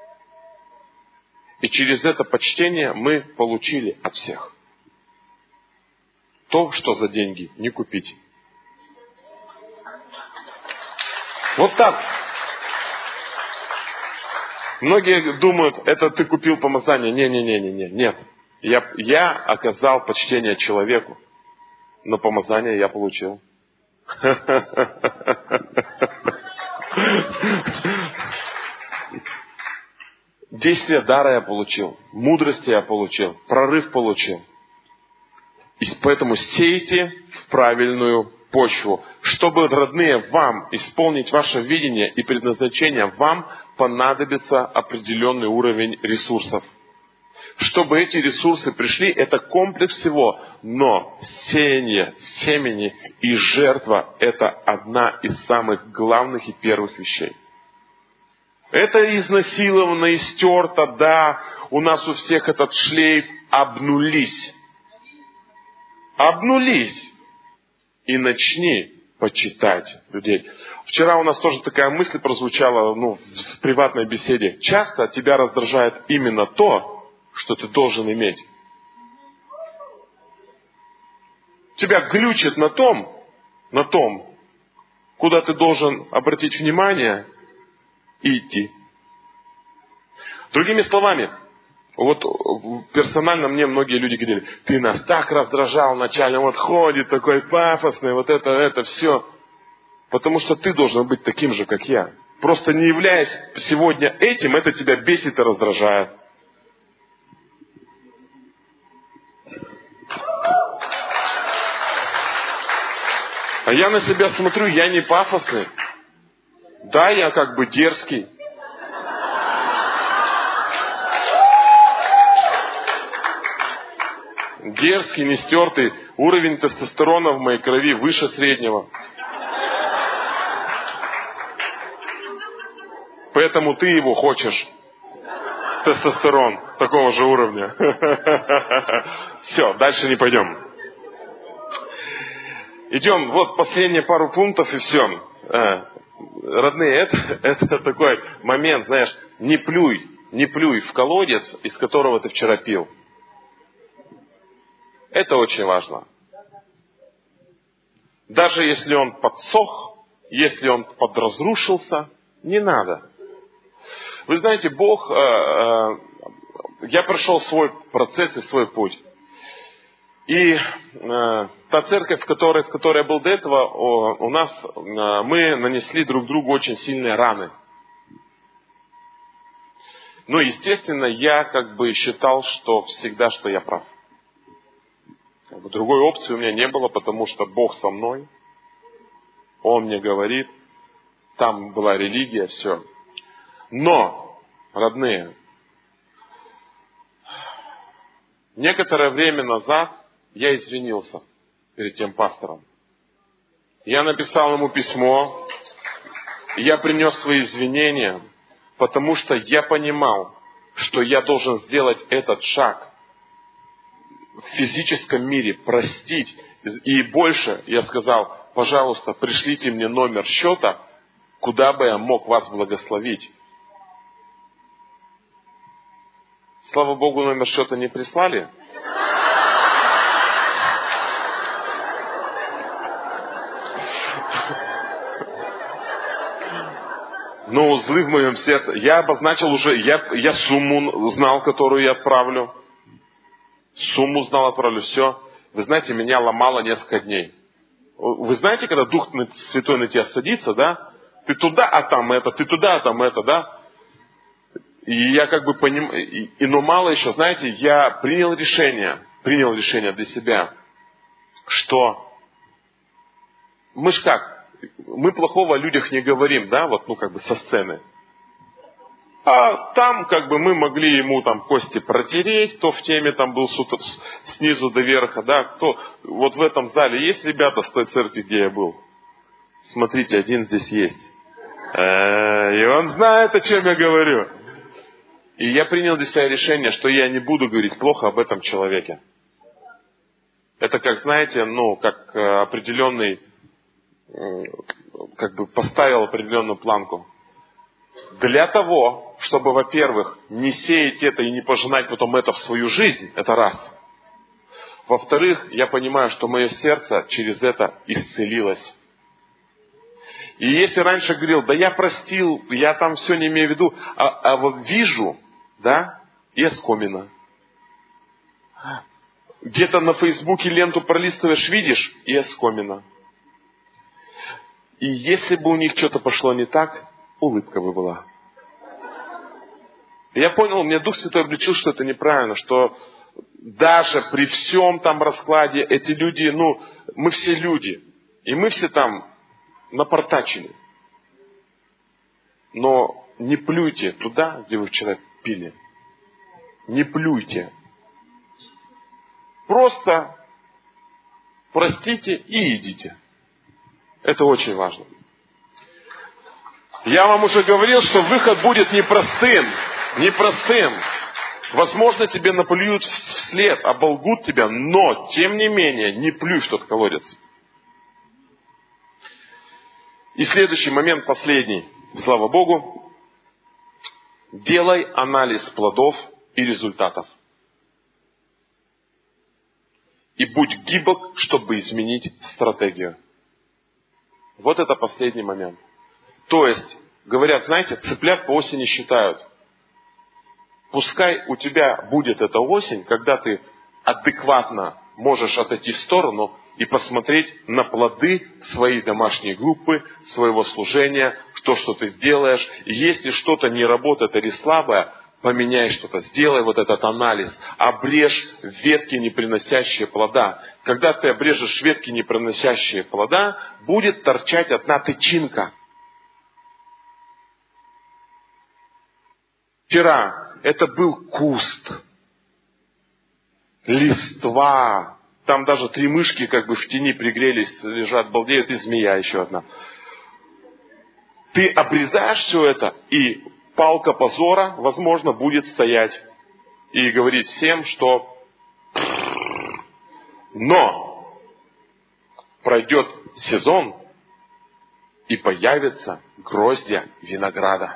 И через это почтение мы получили от всех то, что за деньги не купить. Вот так. Многие думают, это ты купил помазание. Не-не-не-не-не. Нет. Я, я оказал почтение человеку. Но помазание я получил. Действие дара я получил. Мудрости я получил. Прорыв получил. И поэтому сейте в правильную почву. Чтобы, родные, вам исполнить ваше видение и предназначение, вам понадобится определенный уровень ресурсов. Чтобы эти ресурсы пришли, это комплекс всего. Но сеяние семени и жертва – это одна из самых главных и первых вещей. Это изнасиловано, истерто, да, у нас у всех этот шлейф, обнулись. Обнулись. И начни почитать людей. Вчера у нас тоже такая мысль прозвучала, ну, в приватной беседе. Часто тебя раздражает именно то, что ты должен иметь. тебя глючит на том, на том, куда ты должен обратить внимание и идти. Другими словами, вот персонально мне многие люди говорили, ты нас так раздражал в начальном отходе, такой пафосный, вот это, это, все. Потому что ты должен быть таким же, как я. Просто не являясь сегодня этим, это тебя бесит и раздражает. А я на себя смотрю, я не пафосный. Да, я как бы дерзкий. Дерзкий, не стертый. Уровень тестостерона в моей крови выше среднего. Поэтому ты его хочешь. Тестостерон такого же уровня. Все, дальше не пойдем. Идем, вот последние пару пунктов и все. Родные, это, это такой момент, знаешь, не плюй, не плюй в колодец, из которого ты вчера пил. Это очень важно. Даже если он подсох, если он подразрушился, не надо. Вы знаете, Бог, я прошел свой процесс и свой путь. И э, та церковь, в которой, в которой я был до этого, о, у нас, э, мы нанесли друг другу очень сильные раны. Но, естественно, я как бы считал, что всегда, что я прав. Как бы другой опции у меня не было, потому что Бог со мной. Он мне говорит, там была религия, все. Но, родные, некоторое время назад я извинился перед тем пастором. Я написал ему письмо, я принес свои извинения, потому что я понимал, что я должен сделать этот шаг в физическом мире, простить. И больше я сказал, пожалуйста, пришлите мне номер счета, куда бы я мог вас благословить. Слава Богу, номер счета не прислали. Но узлы в моем сердце. Я обозначил уже, я, я сумму знал, которую я отправлю. Сумму знал, отправлю, все. Вы знаете, меня ломало несколько дней. Вы знаете, когда Дух Святой на тебя садится, да? Ты туда, а там это, ты туда, а там это, да? И я как бы понимаю, и, и, но мало еще, знаете, я принял решение, принял решение для себя, что мы ж как? Мы плохого о людях не говорим, да, вот, ну, как бы со сцены. А там, как бы, мы могли ему там кости протереть, кто в теме там был снизу до верха, да, кто, вот в этом зале есть ребята с той церкви, где я был? Смотрите, один здесь есть. И он знает, о чем я говорю. И я принял для себя решение, что я не буду говорить плохо об этом человеке. Это как, знаете, ну, как определенный, как бы поставил определенную планку. Для того, чтобы, во-первых, не сеять это и не пожинать потом это в свою жизнь, это раз. Во-вторых, я понимаю, что мое сердце через это исцелилось. И если раньше говорил, да я простил, я там все не имею в виду, а, а вот вижу, да, и оскомина. Где-то на Фейсбуке ленту пролистываешь, видишь, и оскомина. И если бы у них что-то пошло не так, улыбка бы была. Я понял, мне Дух Святой обличил, что это неправильно, что даже при всем там раскладе эти люди, ну, мы все люди, и мы все там напортачили. Но не плюйте туда, где вы вчера пили. Не плюйте. Просто простите и идите. Это очень важно. Я вам уже говорил, что выход будет непростым. Непростым. Возможно, тебе наплюют вслед, оболгут тебя, но, тем не менее, не плюй в тот колодец. И следующий момент, последний. Слава Богу. Делай анализ плодов и результатов. и будь гибок, чтобы изменить стратегию. Вот это последний момент. То есть, говорят, знаете, цыплят по осени считают. Пускай у тебя будет эта осень, когда ты адекватно можешь отойти в сторону и посмотреть на плоды своей домашней группы, своего служения, то, что ты сделаешь. И если что-то не работает или слабое, поменяй что-то, сделай вот этот анализ. Обрежь ветки, не приносящие плода. Когда ты обрежешь ветки, не приносящие плода, будет торчать одна тычинка. Вчера это был куст, листва. Там даже три мышки как бы в тени пригрелись, лежат, балдеют, и змея еще одна. Ты обрезаешь все это, и палка позора, возможно, будет стоять и говорить всем, что... Но пройдет сезон, и появится гроздья винограда.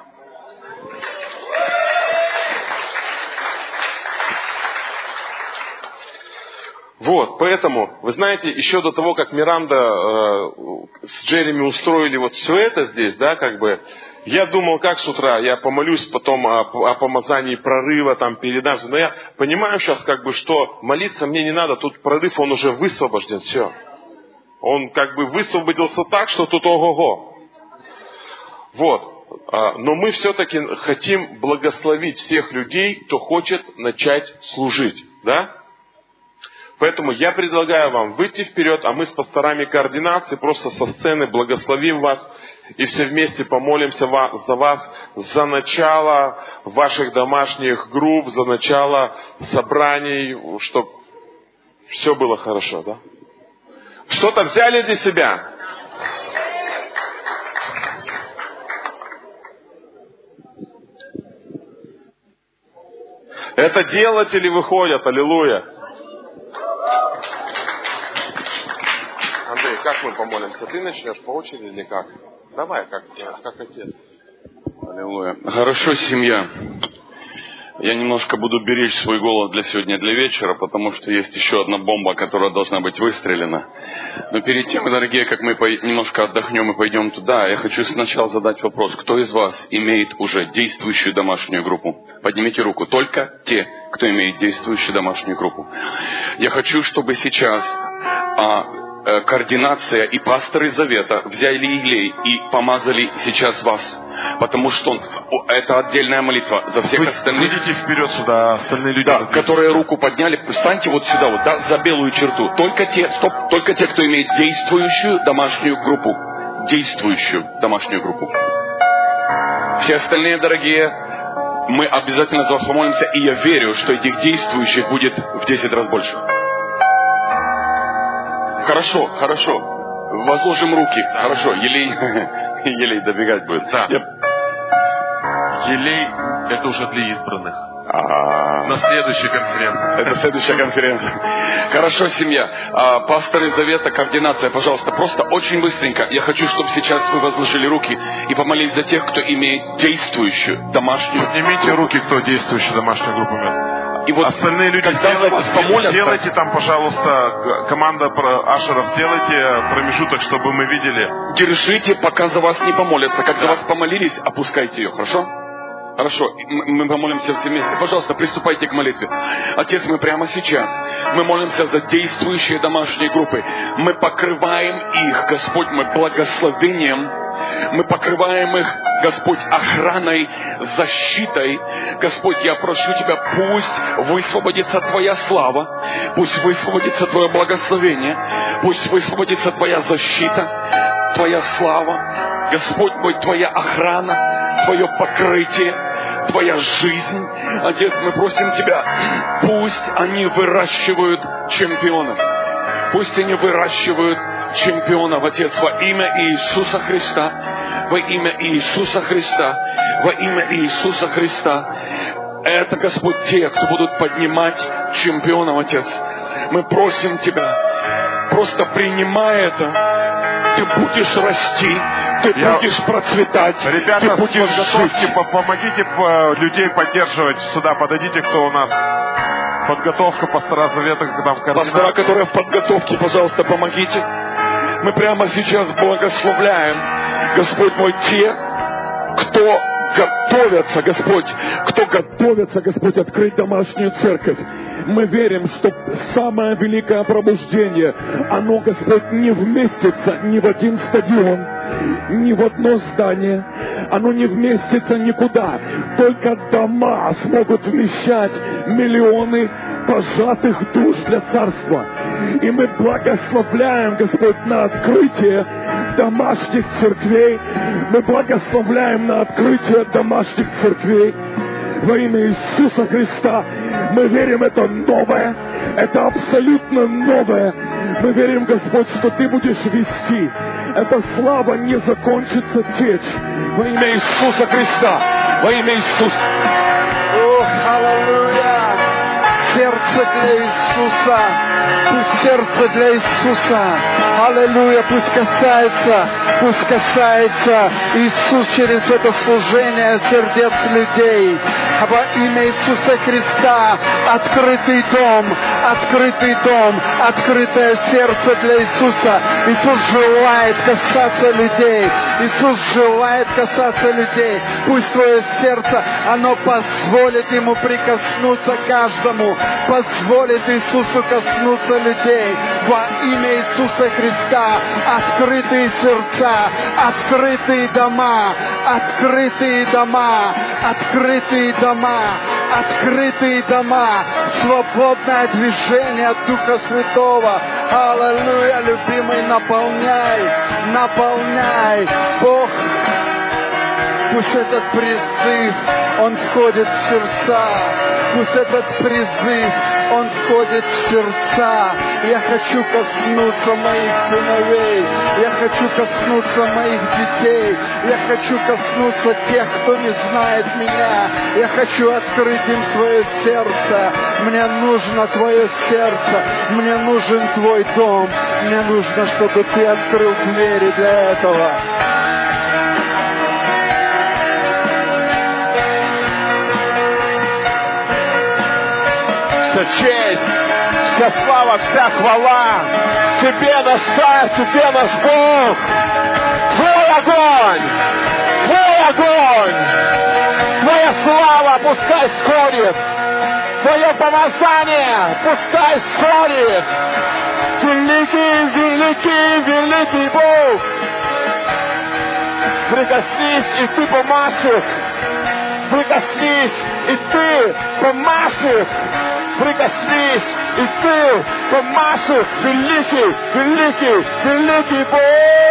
Вот, поэтому, вы знаете, еще до того, как Миранда э, с Джереми устроили вот все это здесь, да, как бы, я думал, как с утра, я помолюсь потом о, о помазании прорыва, там, передачи, но я понимаю сейчас, как бы, что молиться мне не надо, тут прорыв, он уже высвобожден, все. Он, как бы, высвободился так, что тут ого-го. Вот, э, но мы все-таки хотим благословить всех людей, кто хочет начать служить, да? Поэтому я предлагаю вам выйти вперед, а мы с пасторами координации просто со сцены благословим вас и все вместе помолимся за вас, за начало ваших домашних групп, за начало собраний, чтобы все было хорошо, да? Что-то взяли для себя? Это делатели выходят, аллилуйя. Андрей, как мы помолимся? Ты начнешь по очереди или как? Давай, как, как отец. Аллилуйя. Хорошо, семья. Я немножко буду беречь свой голос для сегодня, для вечера, потому что есть еще одна бомба, которая должна быть выстрелена. Но перед тем, дорогие, как мы немножко отдохнем и пойдем туда, я хочу сначала задать вопрос. Кто из вас имеет уже действующую домашнюю группу? Поднимите руку. Только те, кто имеет действующую домашнюю группу. Я хочу, чтобы сейчас... А, координация и пасторы Завета взяли елей и помазали сейчас вас. Потому что это отдельная молитва за всех Вы, остальных. Выйдите вперед сюда, остальные люди. Да, которые руку подняли, встаньте вот сюда, вот, да, за белую черту. Только те, стоп, только те, кто имеет действующую домашнюю группу. Действующую домашнюю группу. Все остальные, дорогие, мы обязательно за вас помолимся, и я верю, что этих действующих будет в десять раз больше. Хорошо, хорошо. Возложим руки. Да. Хорошо. Елей, елей добегать будет. Да. Я... Елей это уже для избранных. А-а-а. На следующей конференции. Это следующая конференция. Хорошо, семья. А, пасторы Завета, координация, пожалуйста, просто очень быстренько. Я хочу, чтобы сейчас вы возложили руки и помолились за тех, кто имеет действующую домашнюю. Поднимите группу. Руки, кто действующую домашнюю группу имеет. И вот остальные люди, сделайте, сделайте там, пожалуйста, команда ашеров, сделайте промежуток, чтобы мы видели. Держите, пока за вас не помолятся. Как да. за вас помолились, опускайте ее, хорошо? Хорошо, мы помолимся все вместе. Пожалуйста, приступайте к молитве. Отец, мы прямо сейчас, мы молимся за действующие домашние группы. Мы покрываем их, Господь, мы благословением. Мы покрываем их, Господь, охраной, защитой. Господь, я прошу Тебя, пусть высвободится Твоя слава, пусть высвободится Твое благословение, пусть высвободится Твоя защита, Твоя слава. Господь мой, Твоя охрана, Твое покрытие, Твоя жизнь. Отец, мы просим Тебя, пусть они выращивают чемпионов. Пусть они выращивают чемпионов, Отец, во имя Иисуса Христа, во имя Иисуса Христа, во имя Иисуса Христа. Это, Господь, те, кто будут поднимать чемпионов, Отец. Мы просим Тебя, просто принимай это. Ты будешь расти, ты Я... будешь процветать, Ребята, ты будешь жить. Помогите людей поддерживать сюда, подойдите, кто у нас. Подготовка пастора Завета, когда в Пастора, которые в подготовке, пожалуйста, помогите. Мы прямо сейчас благословляем, Господь мой, те, кто готовятся, Господь, кто готовится, Господь, открыть домашнюю церковь. Мы верим, что самое великое пробуждение, оно, Господь, не вместится ни в один стадион, ни в одно здание. Оно не вместится никуда. Только дома смогут вмещать миллионы пожатых душ для царства. И мы благословляем, Господь, на открытие домашних церквей. Мы благословляем на открытие домашних церквей. Во имя Иисуса Христа мы верим, это новое, это абсолютно новое. Мы верим, Господь, что Ты будешь вести. Эта слава не закончится течь. Во имя Иисуса Христа. Во имя Иисуса. О, аллилуйя! Сердце для Иисуса. Пусть сердце для Иисуса. Аллилуйя! Пусть касается, пусть касается Иисус через это служение сердец людей. Во имя Иисуса Христа открытый дом, открытый дом, открытое сердце для Иисуса. Иисус желает касаться людей. Иисус желает касаться людей. Пусть твое сердце, оно позволит Ему прикоснуться каждому. Позволит Иисусу коснуться людей. Во имя Иисуса Христа открытые сердца, открытые дома, открытые дома, открытые дома, открытые дома, свободное движение от Духа Святого. Аллилуйя, любимый, наполняй, наполняй, Бог. Пусть этот призыв, он входит в сердца. Пусть этот призыв, он входит в сердца. Я хочу коснуться моих сыновей. Я хочу коснуться моих детей. Я хочу коснуться тех, кто не знает меня. Я хочу открыть им свое сердце. Мне нужно твое сердце. Мне нужен твой дом. Мне нужно, чтобы ты открыл двери для этого. Вся честь, вся слава, вся хвала Тебе, наш Царь, Тебе, наш Бог. Твой огонь, Твой огонь, Твоя слава пускай сходит, Твое помазание пускай сходит. Великий, великий, великий Бог. Прикоснись, и Ты помажь их. Прикоснись, и Ты помажь их. Прикоснись, и Ты помажь их. Великий, великий, великий Бог.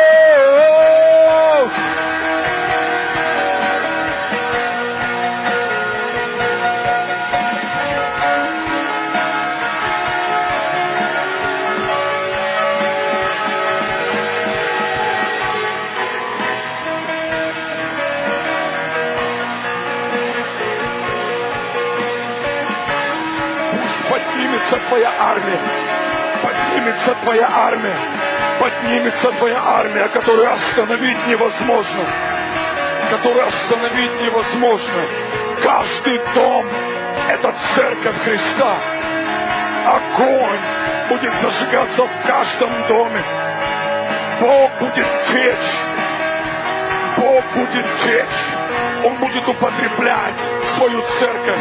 Поднимется Твоя армия, поднимется Твоя армия, поднимется Твоя армия, которую остановить невозможно, которую остановить невозможно. Каждый дом — это церковь Христа. Огонь будет зажигаться в каждом доме. Бог будет течь, Бог будет течь, Он будет употреблять свою церковь.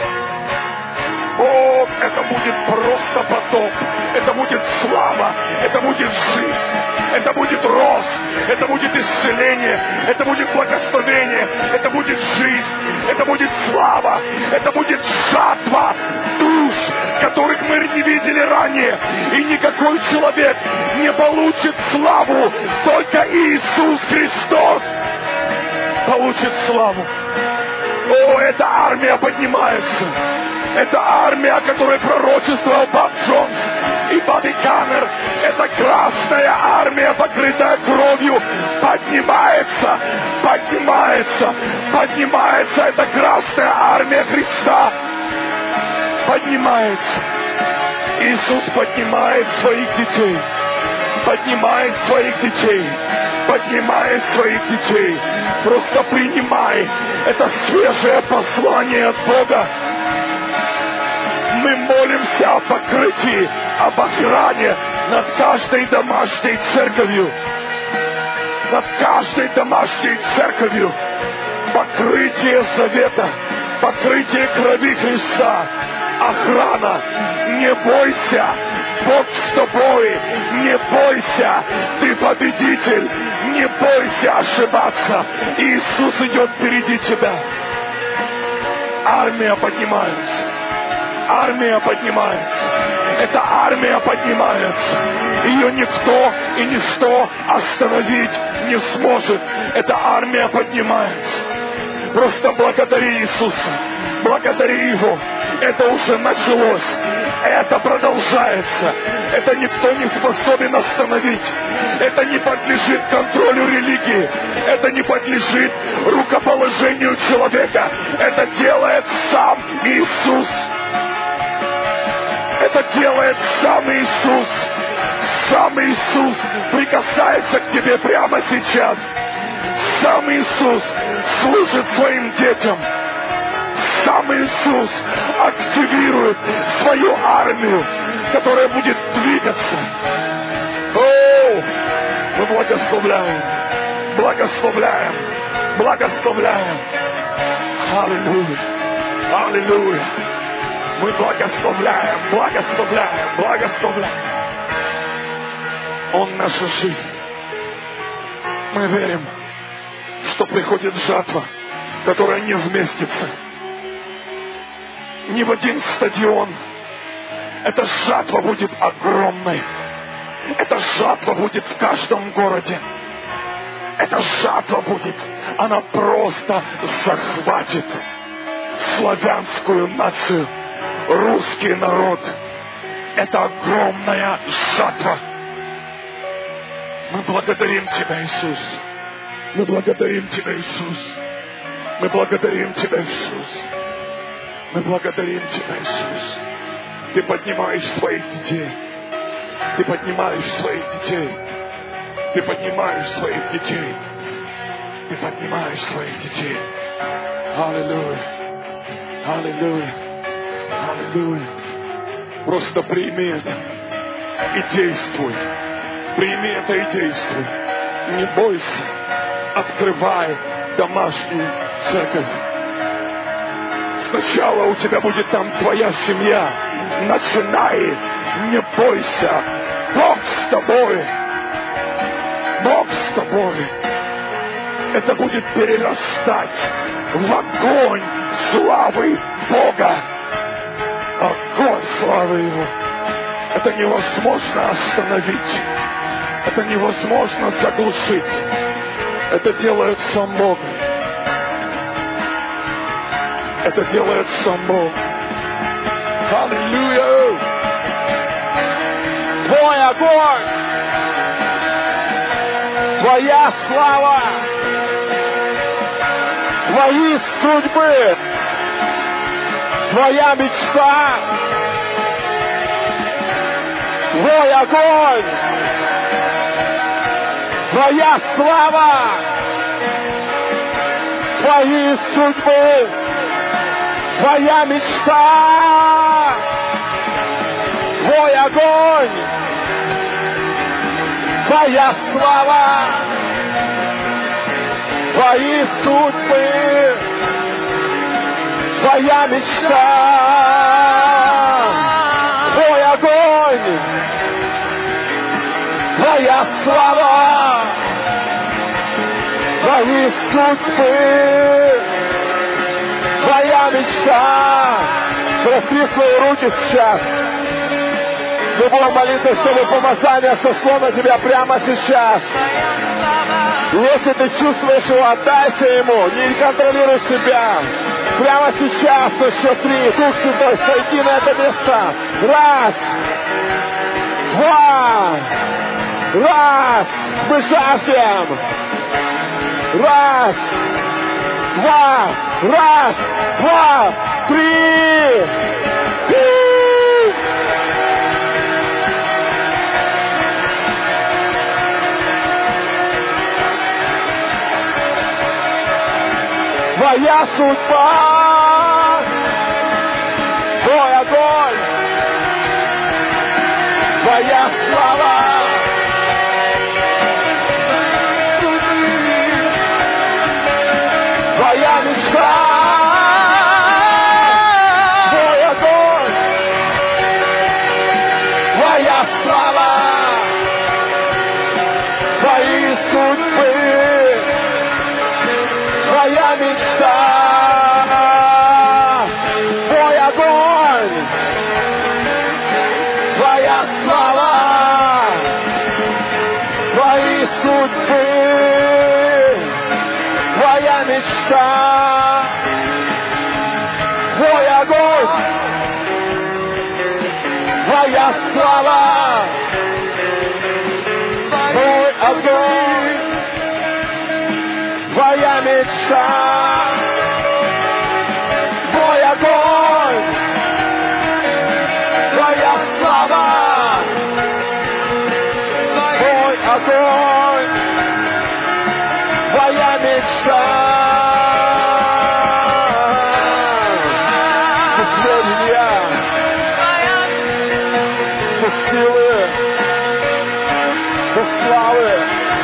О, это будет просто потоп, это будет слава, это будет жизнь, это будет рост, это будет исцеление, это будет благословение, это будет жизнь, это будет слава, это будет жатва душ, которых мы не видели ранее. И никакой человек не получит славу, только Иисус Христос получит славу. О, эта армия поднимается. Это армия, о которой пророчествовал Боб Джонс и Бобби Каннер. Это красная армия, покрытая кровью, поднимается, поднимается, поднимается. Это красная армия Христа. Поднимается. Иисус поднимает своих детей. Поднимает своих детей. Поднимает своих детей. Просто принимай это свежее послание от Бога. Мы молимся о покрытии, об охране над каждой домашней церковью. Над каждой домашней церковью. Покрытие завета, покрытие крови Христа, охрана. Не бойся, Бог с тобой, не бойся, ты победитель, не бойся ошибаться. Иисус идет впереди тебя. Армия поднимается. Армия поднимается. Эта армия поднимается. Ее никто и ничто остановить не сможет. Эта армия поднимается. Просто благодари Иисуса. Благодари Его. Это уже началось. Это продолжается. Это никто не способен остановить. Это не подлежит контролю религии. Это не подлежит рукоположению человека. Это делает сам Иисус. Это делает сам Иисус. Сам Иисус прикасается к тебе прямо сейчас. Сам Иисус служит своим детям. Сам Иисус активирует свою армию, которая будет двигаться. О, мы благословляем, благословляем, благословляем. Аллилуйя, аллилуйя. Мы благословляем, благословляем, благословляем. Он наша жизнь. Мы верим, что приходит жатва, которая не вместится ни в один стадион. Эта жатва будет огромной. Эта жатва будет в каждом городе. Эта жатва будет, она просто захватит славянскую нацию, русский народ. Это огромная жатва. Мы благодарим Тебя, Иисус. Мы благодарим Тебя, Иисус. Мы благодарим Тебя, Иисус. Мы благодарим Тебя, Иисус. Ты поднимаешь своих детей. Ты поднимаешь своих детей. Ты поднимаешь своих детей. Ты поднимаешь своих детей. Аллилуйя. Аллилуйя. Аллилуйя. Просто прими это и действуй. Прими это и действуй. Не бойся. Открывай домашнюю церковь. Сначала у тебя будет там твоя семья. Начинай. Не бойся. Бог с тобой. Бог с тобой. Это будет перерастать в огонь славы Бога. Огонь славы Его. Это невозможно остановить. Это невозможно заглушить. Это делает сам Бог. Это делает сам Бог. Аллилуйя! Твой огонь! Твоя слава! Твои судьбы! Твоя мечта! Твой огонь! Твоя слава! Твои судьбы! Твоя мечта! Твой огонь! Твоя слава! Твои судьбы! Твоя мечта! Твой огонь! Твоя слава! Твои судьбы! Твоя мечта! Раскрой свои руки сейчас. Любой молитвой, чтобы помазание сошло на тебя прямо сейчас. Если ты чувствуешь его, отдайся ему. Не контролируй себя. Прямо сейчас, на счет три. Дух Святой, сойди на это место. Раз. Два. Раз. Мы жаждем. Раз. Два. Раз. Два. Три. Три. Твоя судьба, твой огонь, Твоя слава. Твоя мечта. Твой огонь. Твоя слава. Твои судьбы. Твоя мечта. Твой огонь. Твоя слава. Твои судьбы. Твоя мечта. Твой огонь. Твоя слава. Твой огонь. Твоя мечта. Твой огонь. Твоя слава. Твой огонь. Твоя мечта. Сведения. Дух силы. Дух славы.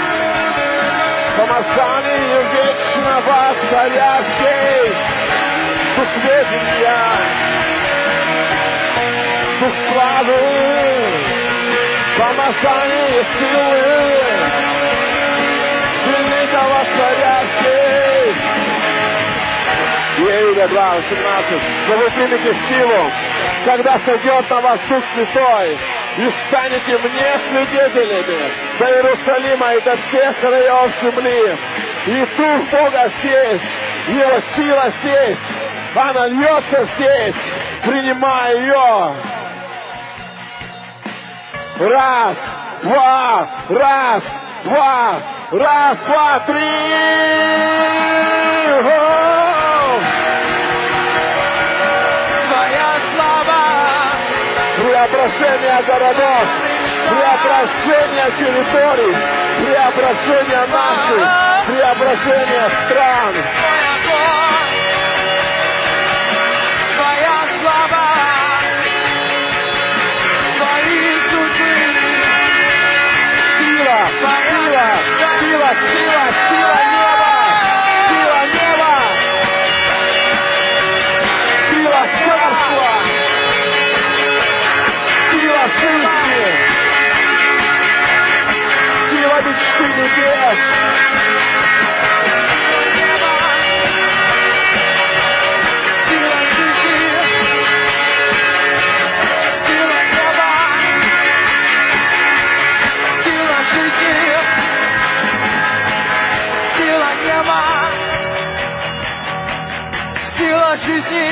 Помазание вечного царя здесь. Дух сведения. Дух славы. Помазание силы. Великого царя здесь. Иуда два, восемнадцать. Но вы примете силу, когда сойдет на вас Дух Святой, и станете мне свидетелями до Иерусалима и до всех краев земли. И Дух Бога здесь, Его сила здесь, она льется здесь, принимай ее. Раз, два, раз, два, раз, два, три. Твоя слава. Преображение городов, преображение территорий, преображение наций, преображение стран. Твоя слава. Твои судьбы. Сила, сила, сила, сила, сила неба, сила неба, сила царства, сила жизни, сила мечты небес. Сила жизни, сила неба, сила жизни. Сила неба, сила жизни,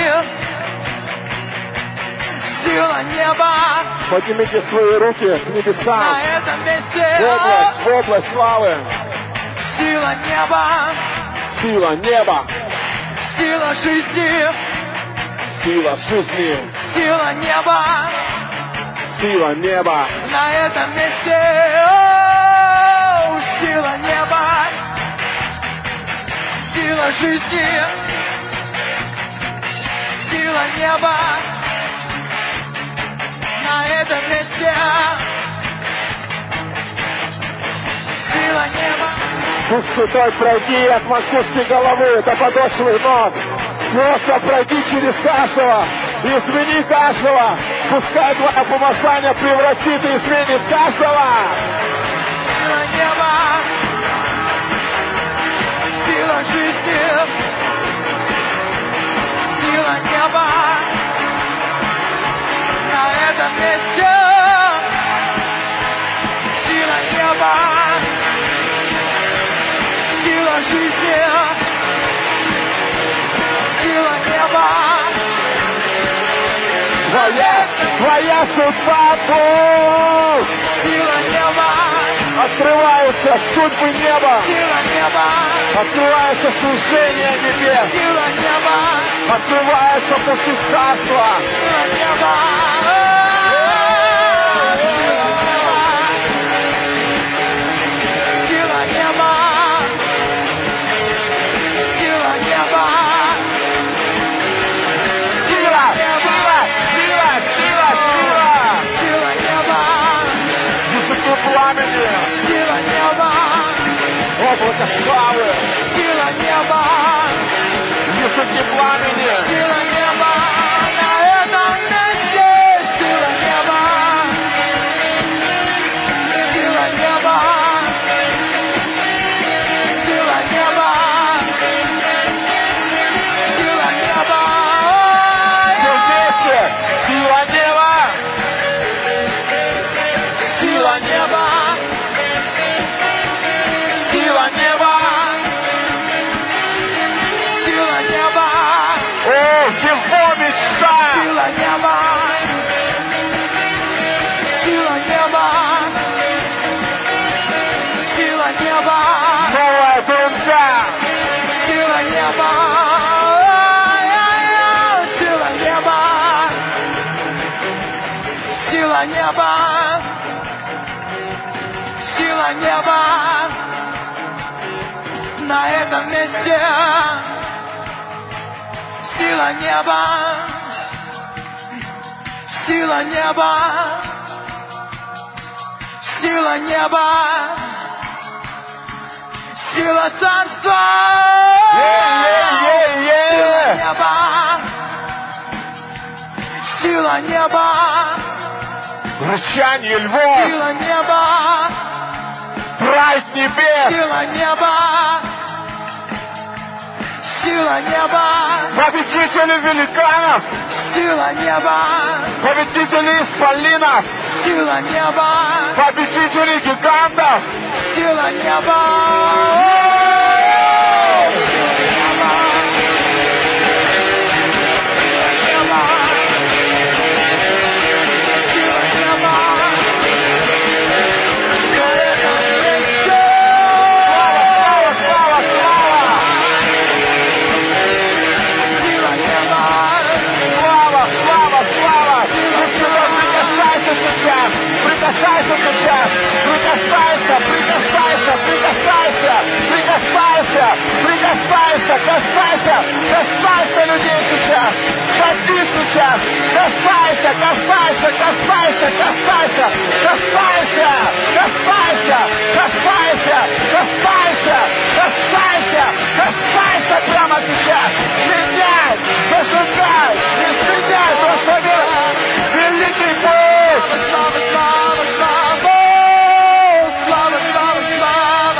сила неба. Поднимите свои руки к небесам. На этом месте. В область, в область славы. Сила неба. Сила неба. Сила жизни. Сила жизни. Сила неба. Сила неба. На этом месте. О, сила неба. Сила жизни, сила неба на этом месте. Сила неба. Дух Святой, пройди от макушки головы до подошвы ног. Просто пройди через каждого, измени каждого. Пускай твое помазание превратит и изменит каждого. Сила неба. Сила жизни, сила неба на этом месте. Сила неба, сила жизни, сила неба. Твоя, твоя судьба, Бог. Сила неба. Открываются судьбы неба. Сила неба. Открывается служение небес. Сила неба. Открывается пути царства. Сила неба. Сила неба. Сила неба. Сила, сила, сила, сила, сила. Сила неба. облако славы, Сила неба, языки пламени, сила неба, на этом месте сила неба, сила неба, сила неба, сила неба, все вместе, сила неба, сила неба, сила неба, сила неба. о, его мечта, Сила неба, сила неба, сила неба, новая ДНК, сила неба, сила неба, сила неба, сила неба, на этом месте. Сила неба, сила неба, сила неба, сила царства, Е-е-е-е. сила неба, сила неба, рычание львов, сила неба, страсть небес, сила неба, сила неба, победители великанов, сила неба, победители исполинов, сила неба, победители гигантов, сила неба, сила неба, сила неба, сила неба, на этом месте. слава, слава, слава, Сила неба, слава, слава, слава, Господь, прикасайся сейчас, прикасайся сейчас, прикасайся, прикасайся, прикасайся, прикасайся, прикасайся, касайся, касайся людей сейчас, ходи сейчас, касайся, касайся, касайся, касайся, касайся, касайся, касайся, касайся, касайся, касайся прямо сейчас, меняй, зажигай, не стреляй, просто великий Бог. слава, слава, слава, слава, слава, слава.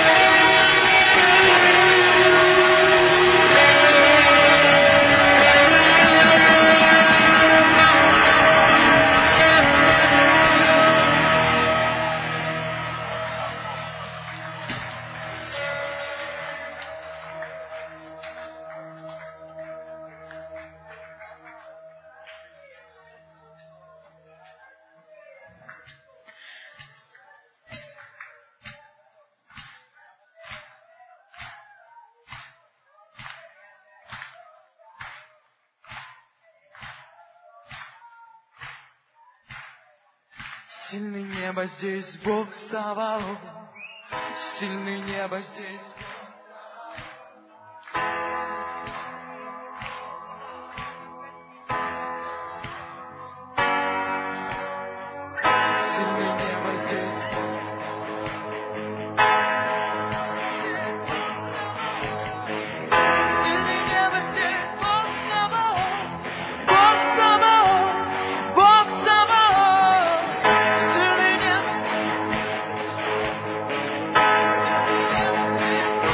Сильный небо здесь, Бог Саваоф. Сильный небо здесь. Сильный небо здесь. Сильный небо здесь, Бог Саваоф. Бог Саваоф. Бог Саваоф. Сильный небо.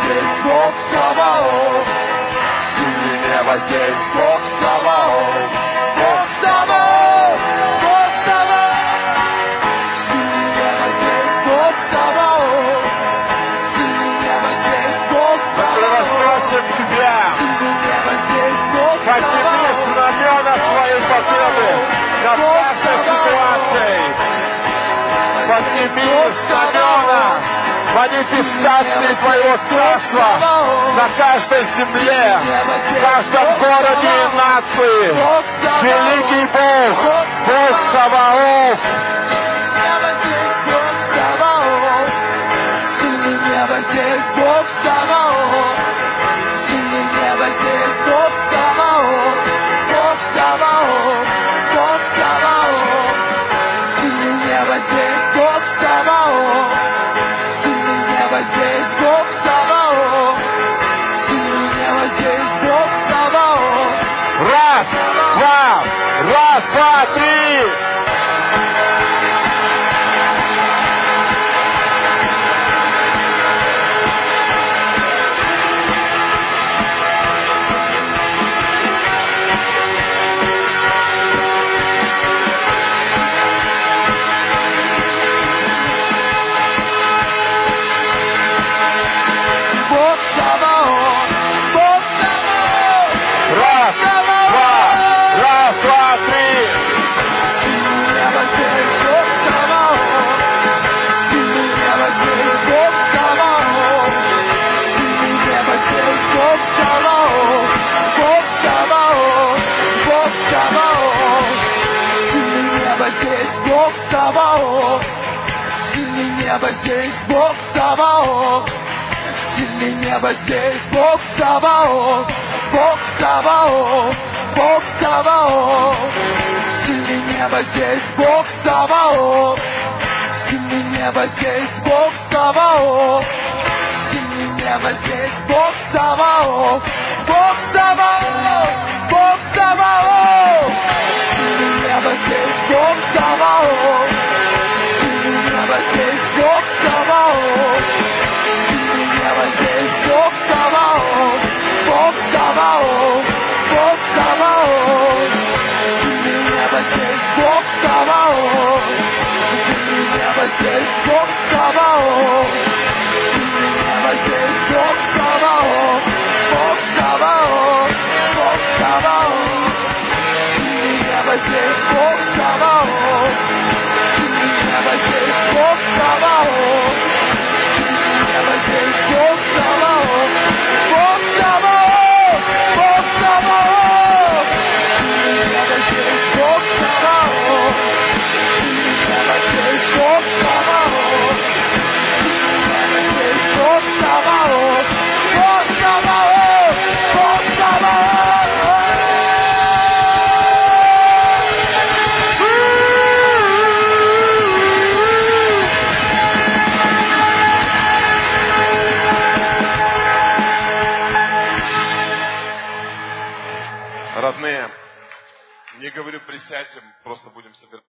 здесь, Бог Саваоф. Сильный неба здесь, Бог Саваоф. Бог Саваоф, Бог Саваоф. Сильный неба здесь, Бог Саваоф. Сильный неба здесь, Бог Саваоф. Превозносим Тебя. Сильный неба здесь, Бог Подними знамена своей победы над каждой ситуацией. Подними знамена манифестации Твоего Царства на каждой земле, в каждом городе и нации. Великий Бог, Бог Саваоф. Сильный неба здесь, Бог Саваоф. Сильный неба здесь, Бог Саваоф. Бог Саваоф, Бог Саваоф. Сильный неба здесь, Бог Саваоф. Сильный неба здесь, Бог Саваоф. Сильный неба здесь, Бог Саваоф. Раз, два, раз, два, три. Бог Саваоф, Бог Саваоф. Раз, два, раз, два, три. Сильный неба здесь, Бог Саваоф. Сильный неба здесь, Бог Саваоф. Сильный неба здесь, Бог Саваоф. Бог Саваоф, Бог Саваоф. Сильный неба здесь, Бог Саваоф. Сильный неба здесь, Бог Саваоф. Сильный неба здесь, Бог Саваоф. Бог Саваоф, Бог Саваоф. Сильный неба здесь, Бог Саваоф. Сильный неба здесь, Бог Саваоф. Сильный неба здесь, Бог Саваоф. Бог Саваоф, Бог Саваоф. Сильный неба здесь, Бог Саваоф. Сильный неба здесь, Бог Саваоф. Сильный неба здесь, Бог Саваоф. Бог Саваоф, Бог Саваоф. Сильный неба здесь, Бог Саваоф. Сильный неба здесь, Бог Саваоф. Сильный неба здесь, Бог Саваоф. Бог Саваоф, Бог Саваоф. Сильный неба здесь, Бог Саваоф. Сильный неба здесь, Бог Саваоф. Сильный неба здесь, Бог Саваоф. Бог Саваоф, Бог Саваоф. Сильный неба здесь, Бог Саваоф. Сильный неба здесь, Бог Саваоф. Сильный неба здесь, Бог Саваоф. Бог Саваоф, Бог Саваоф. Родные, не говорю присядьте, просто будем собирать.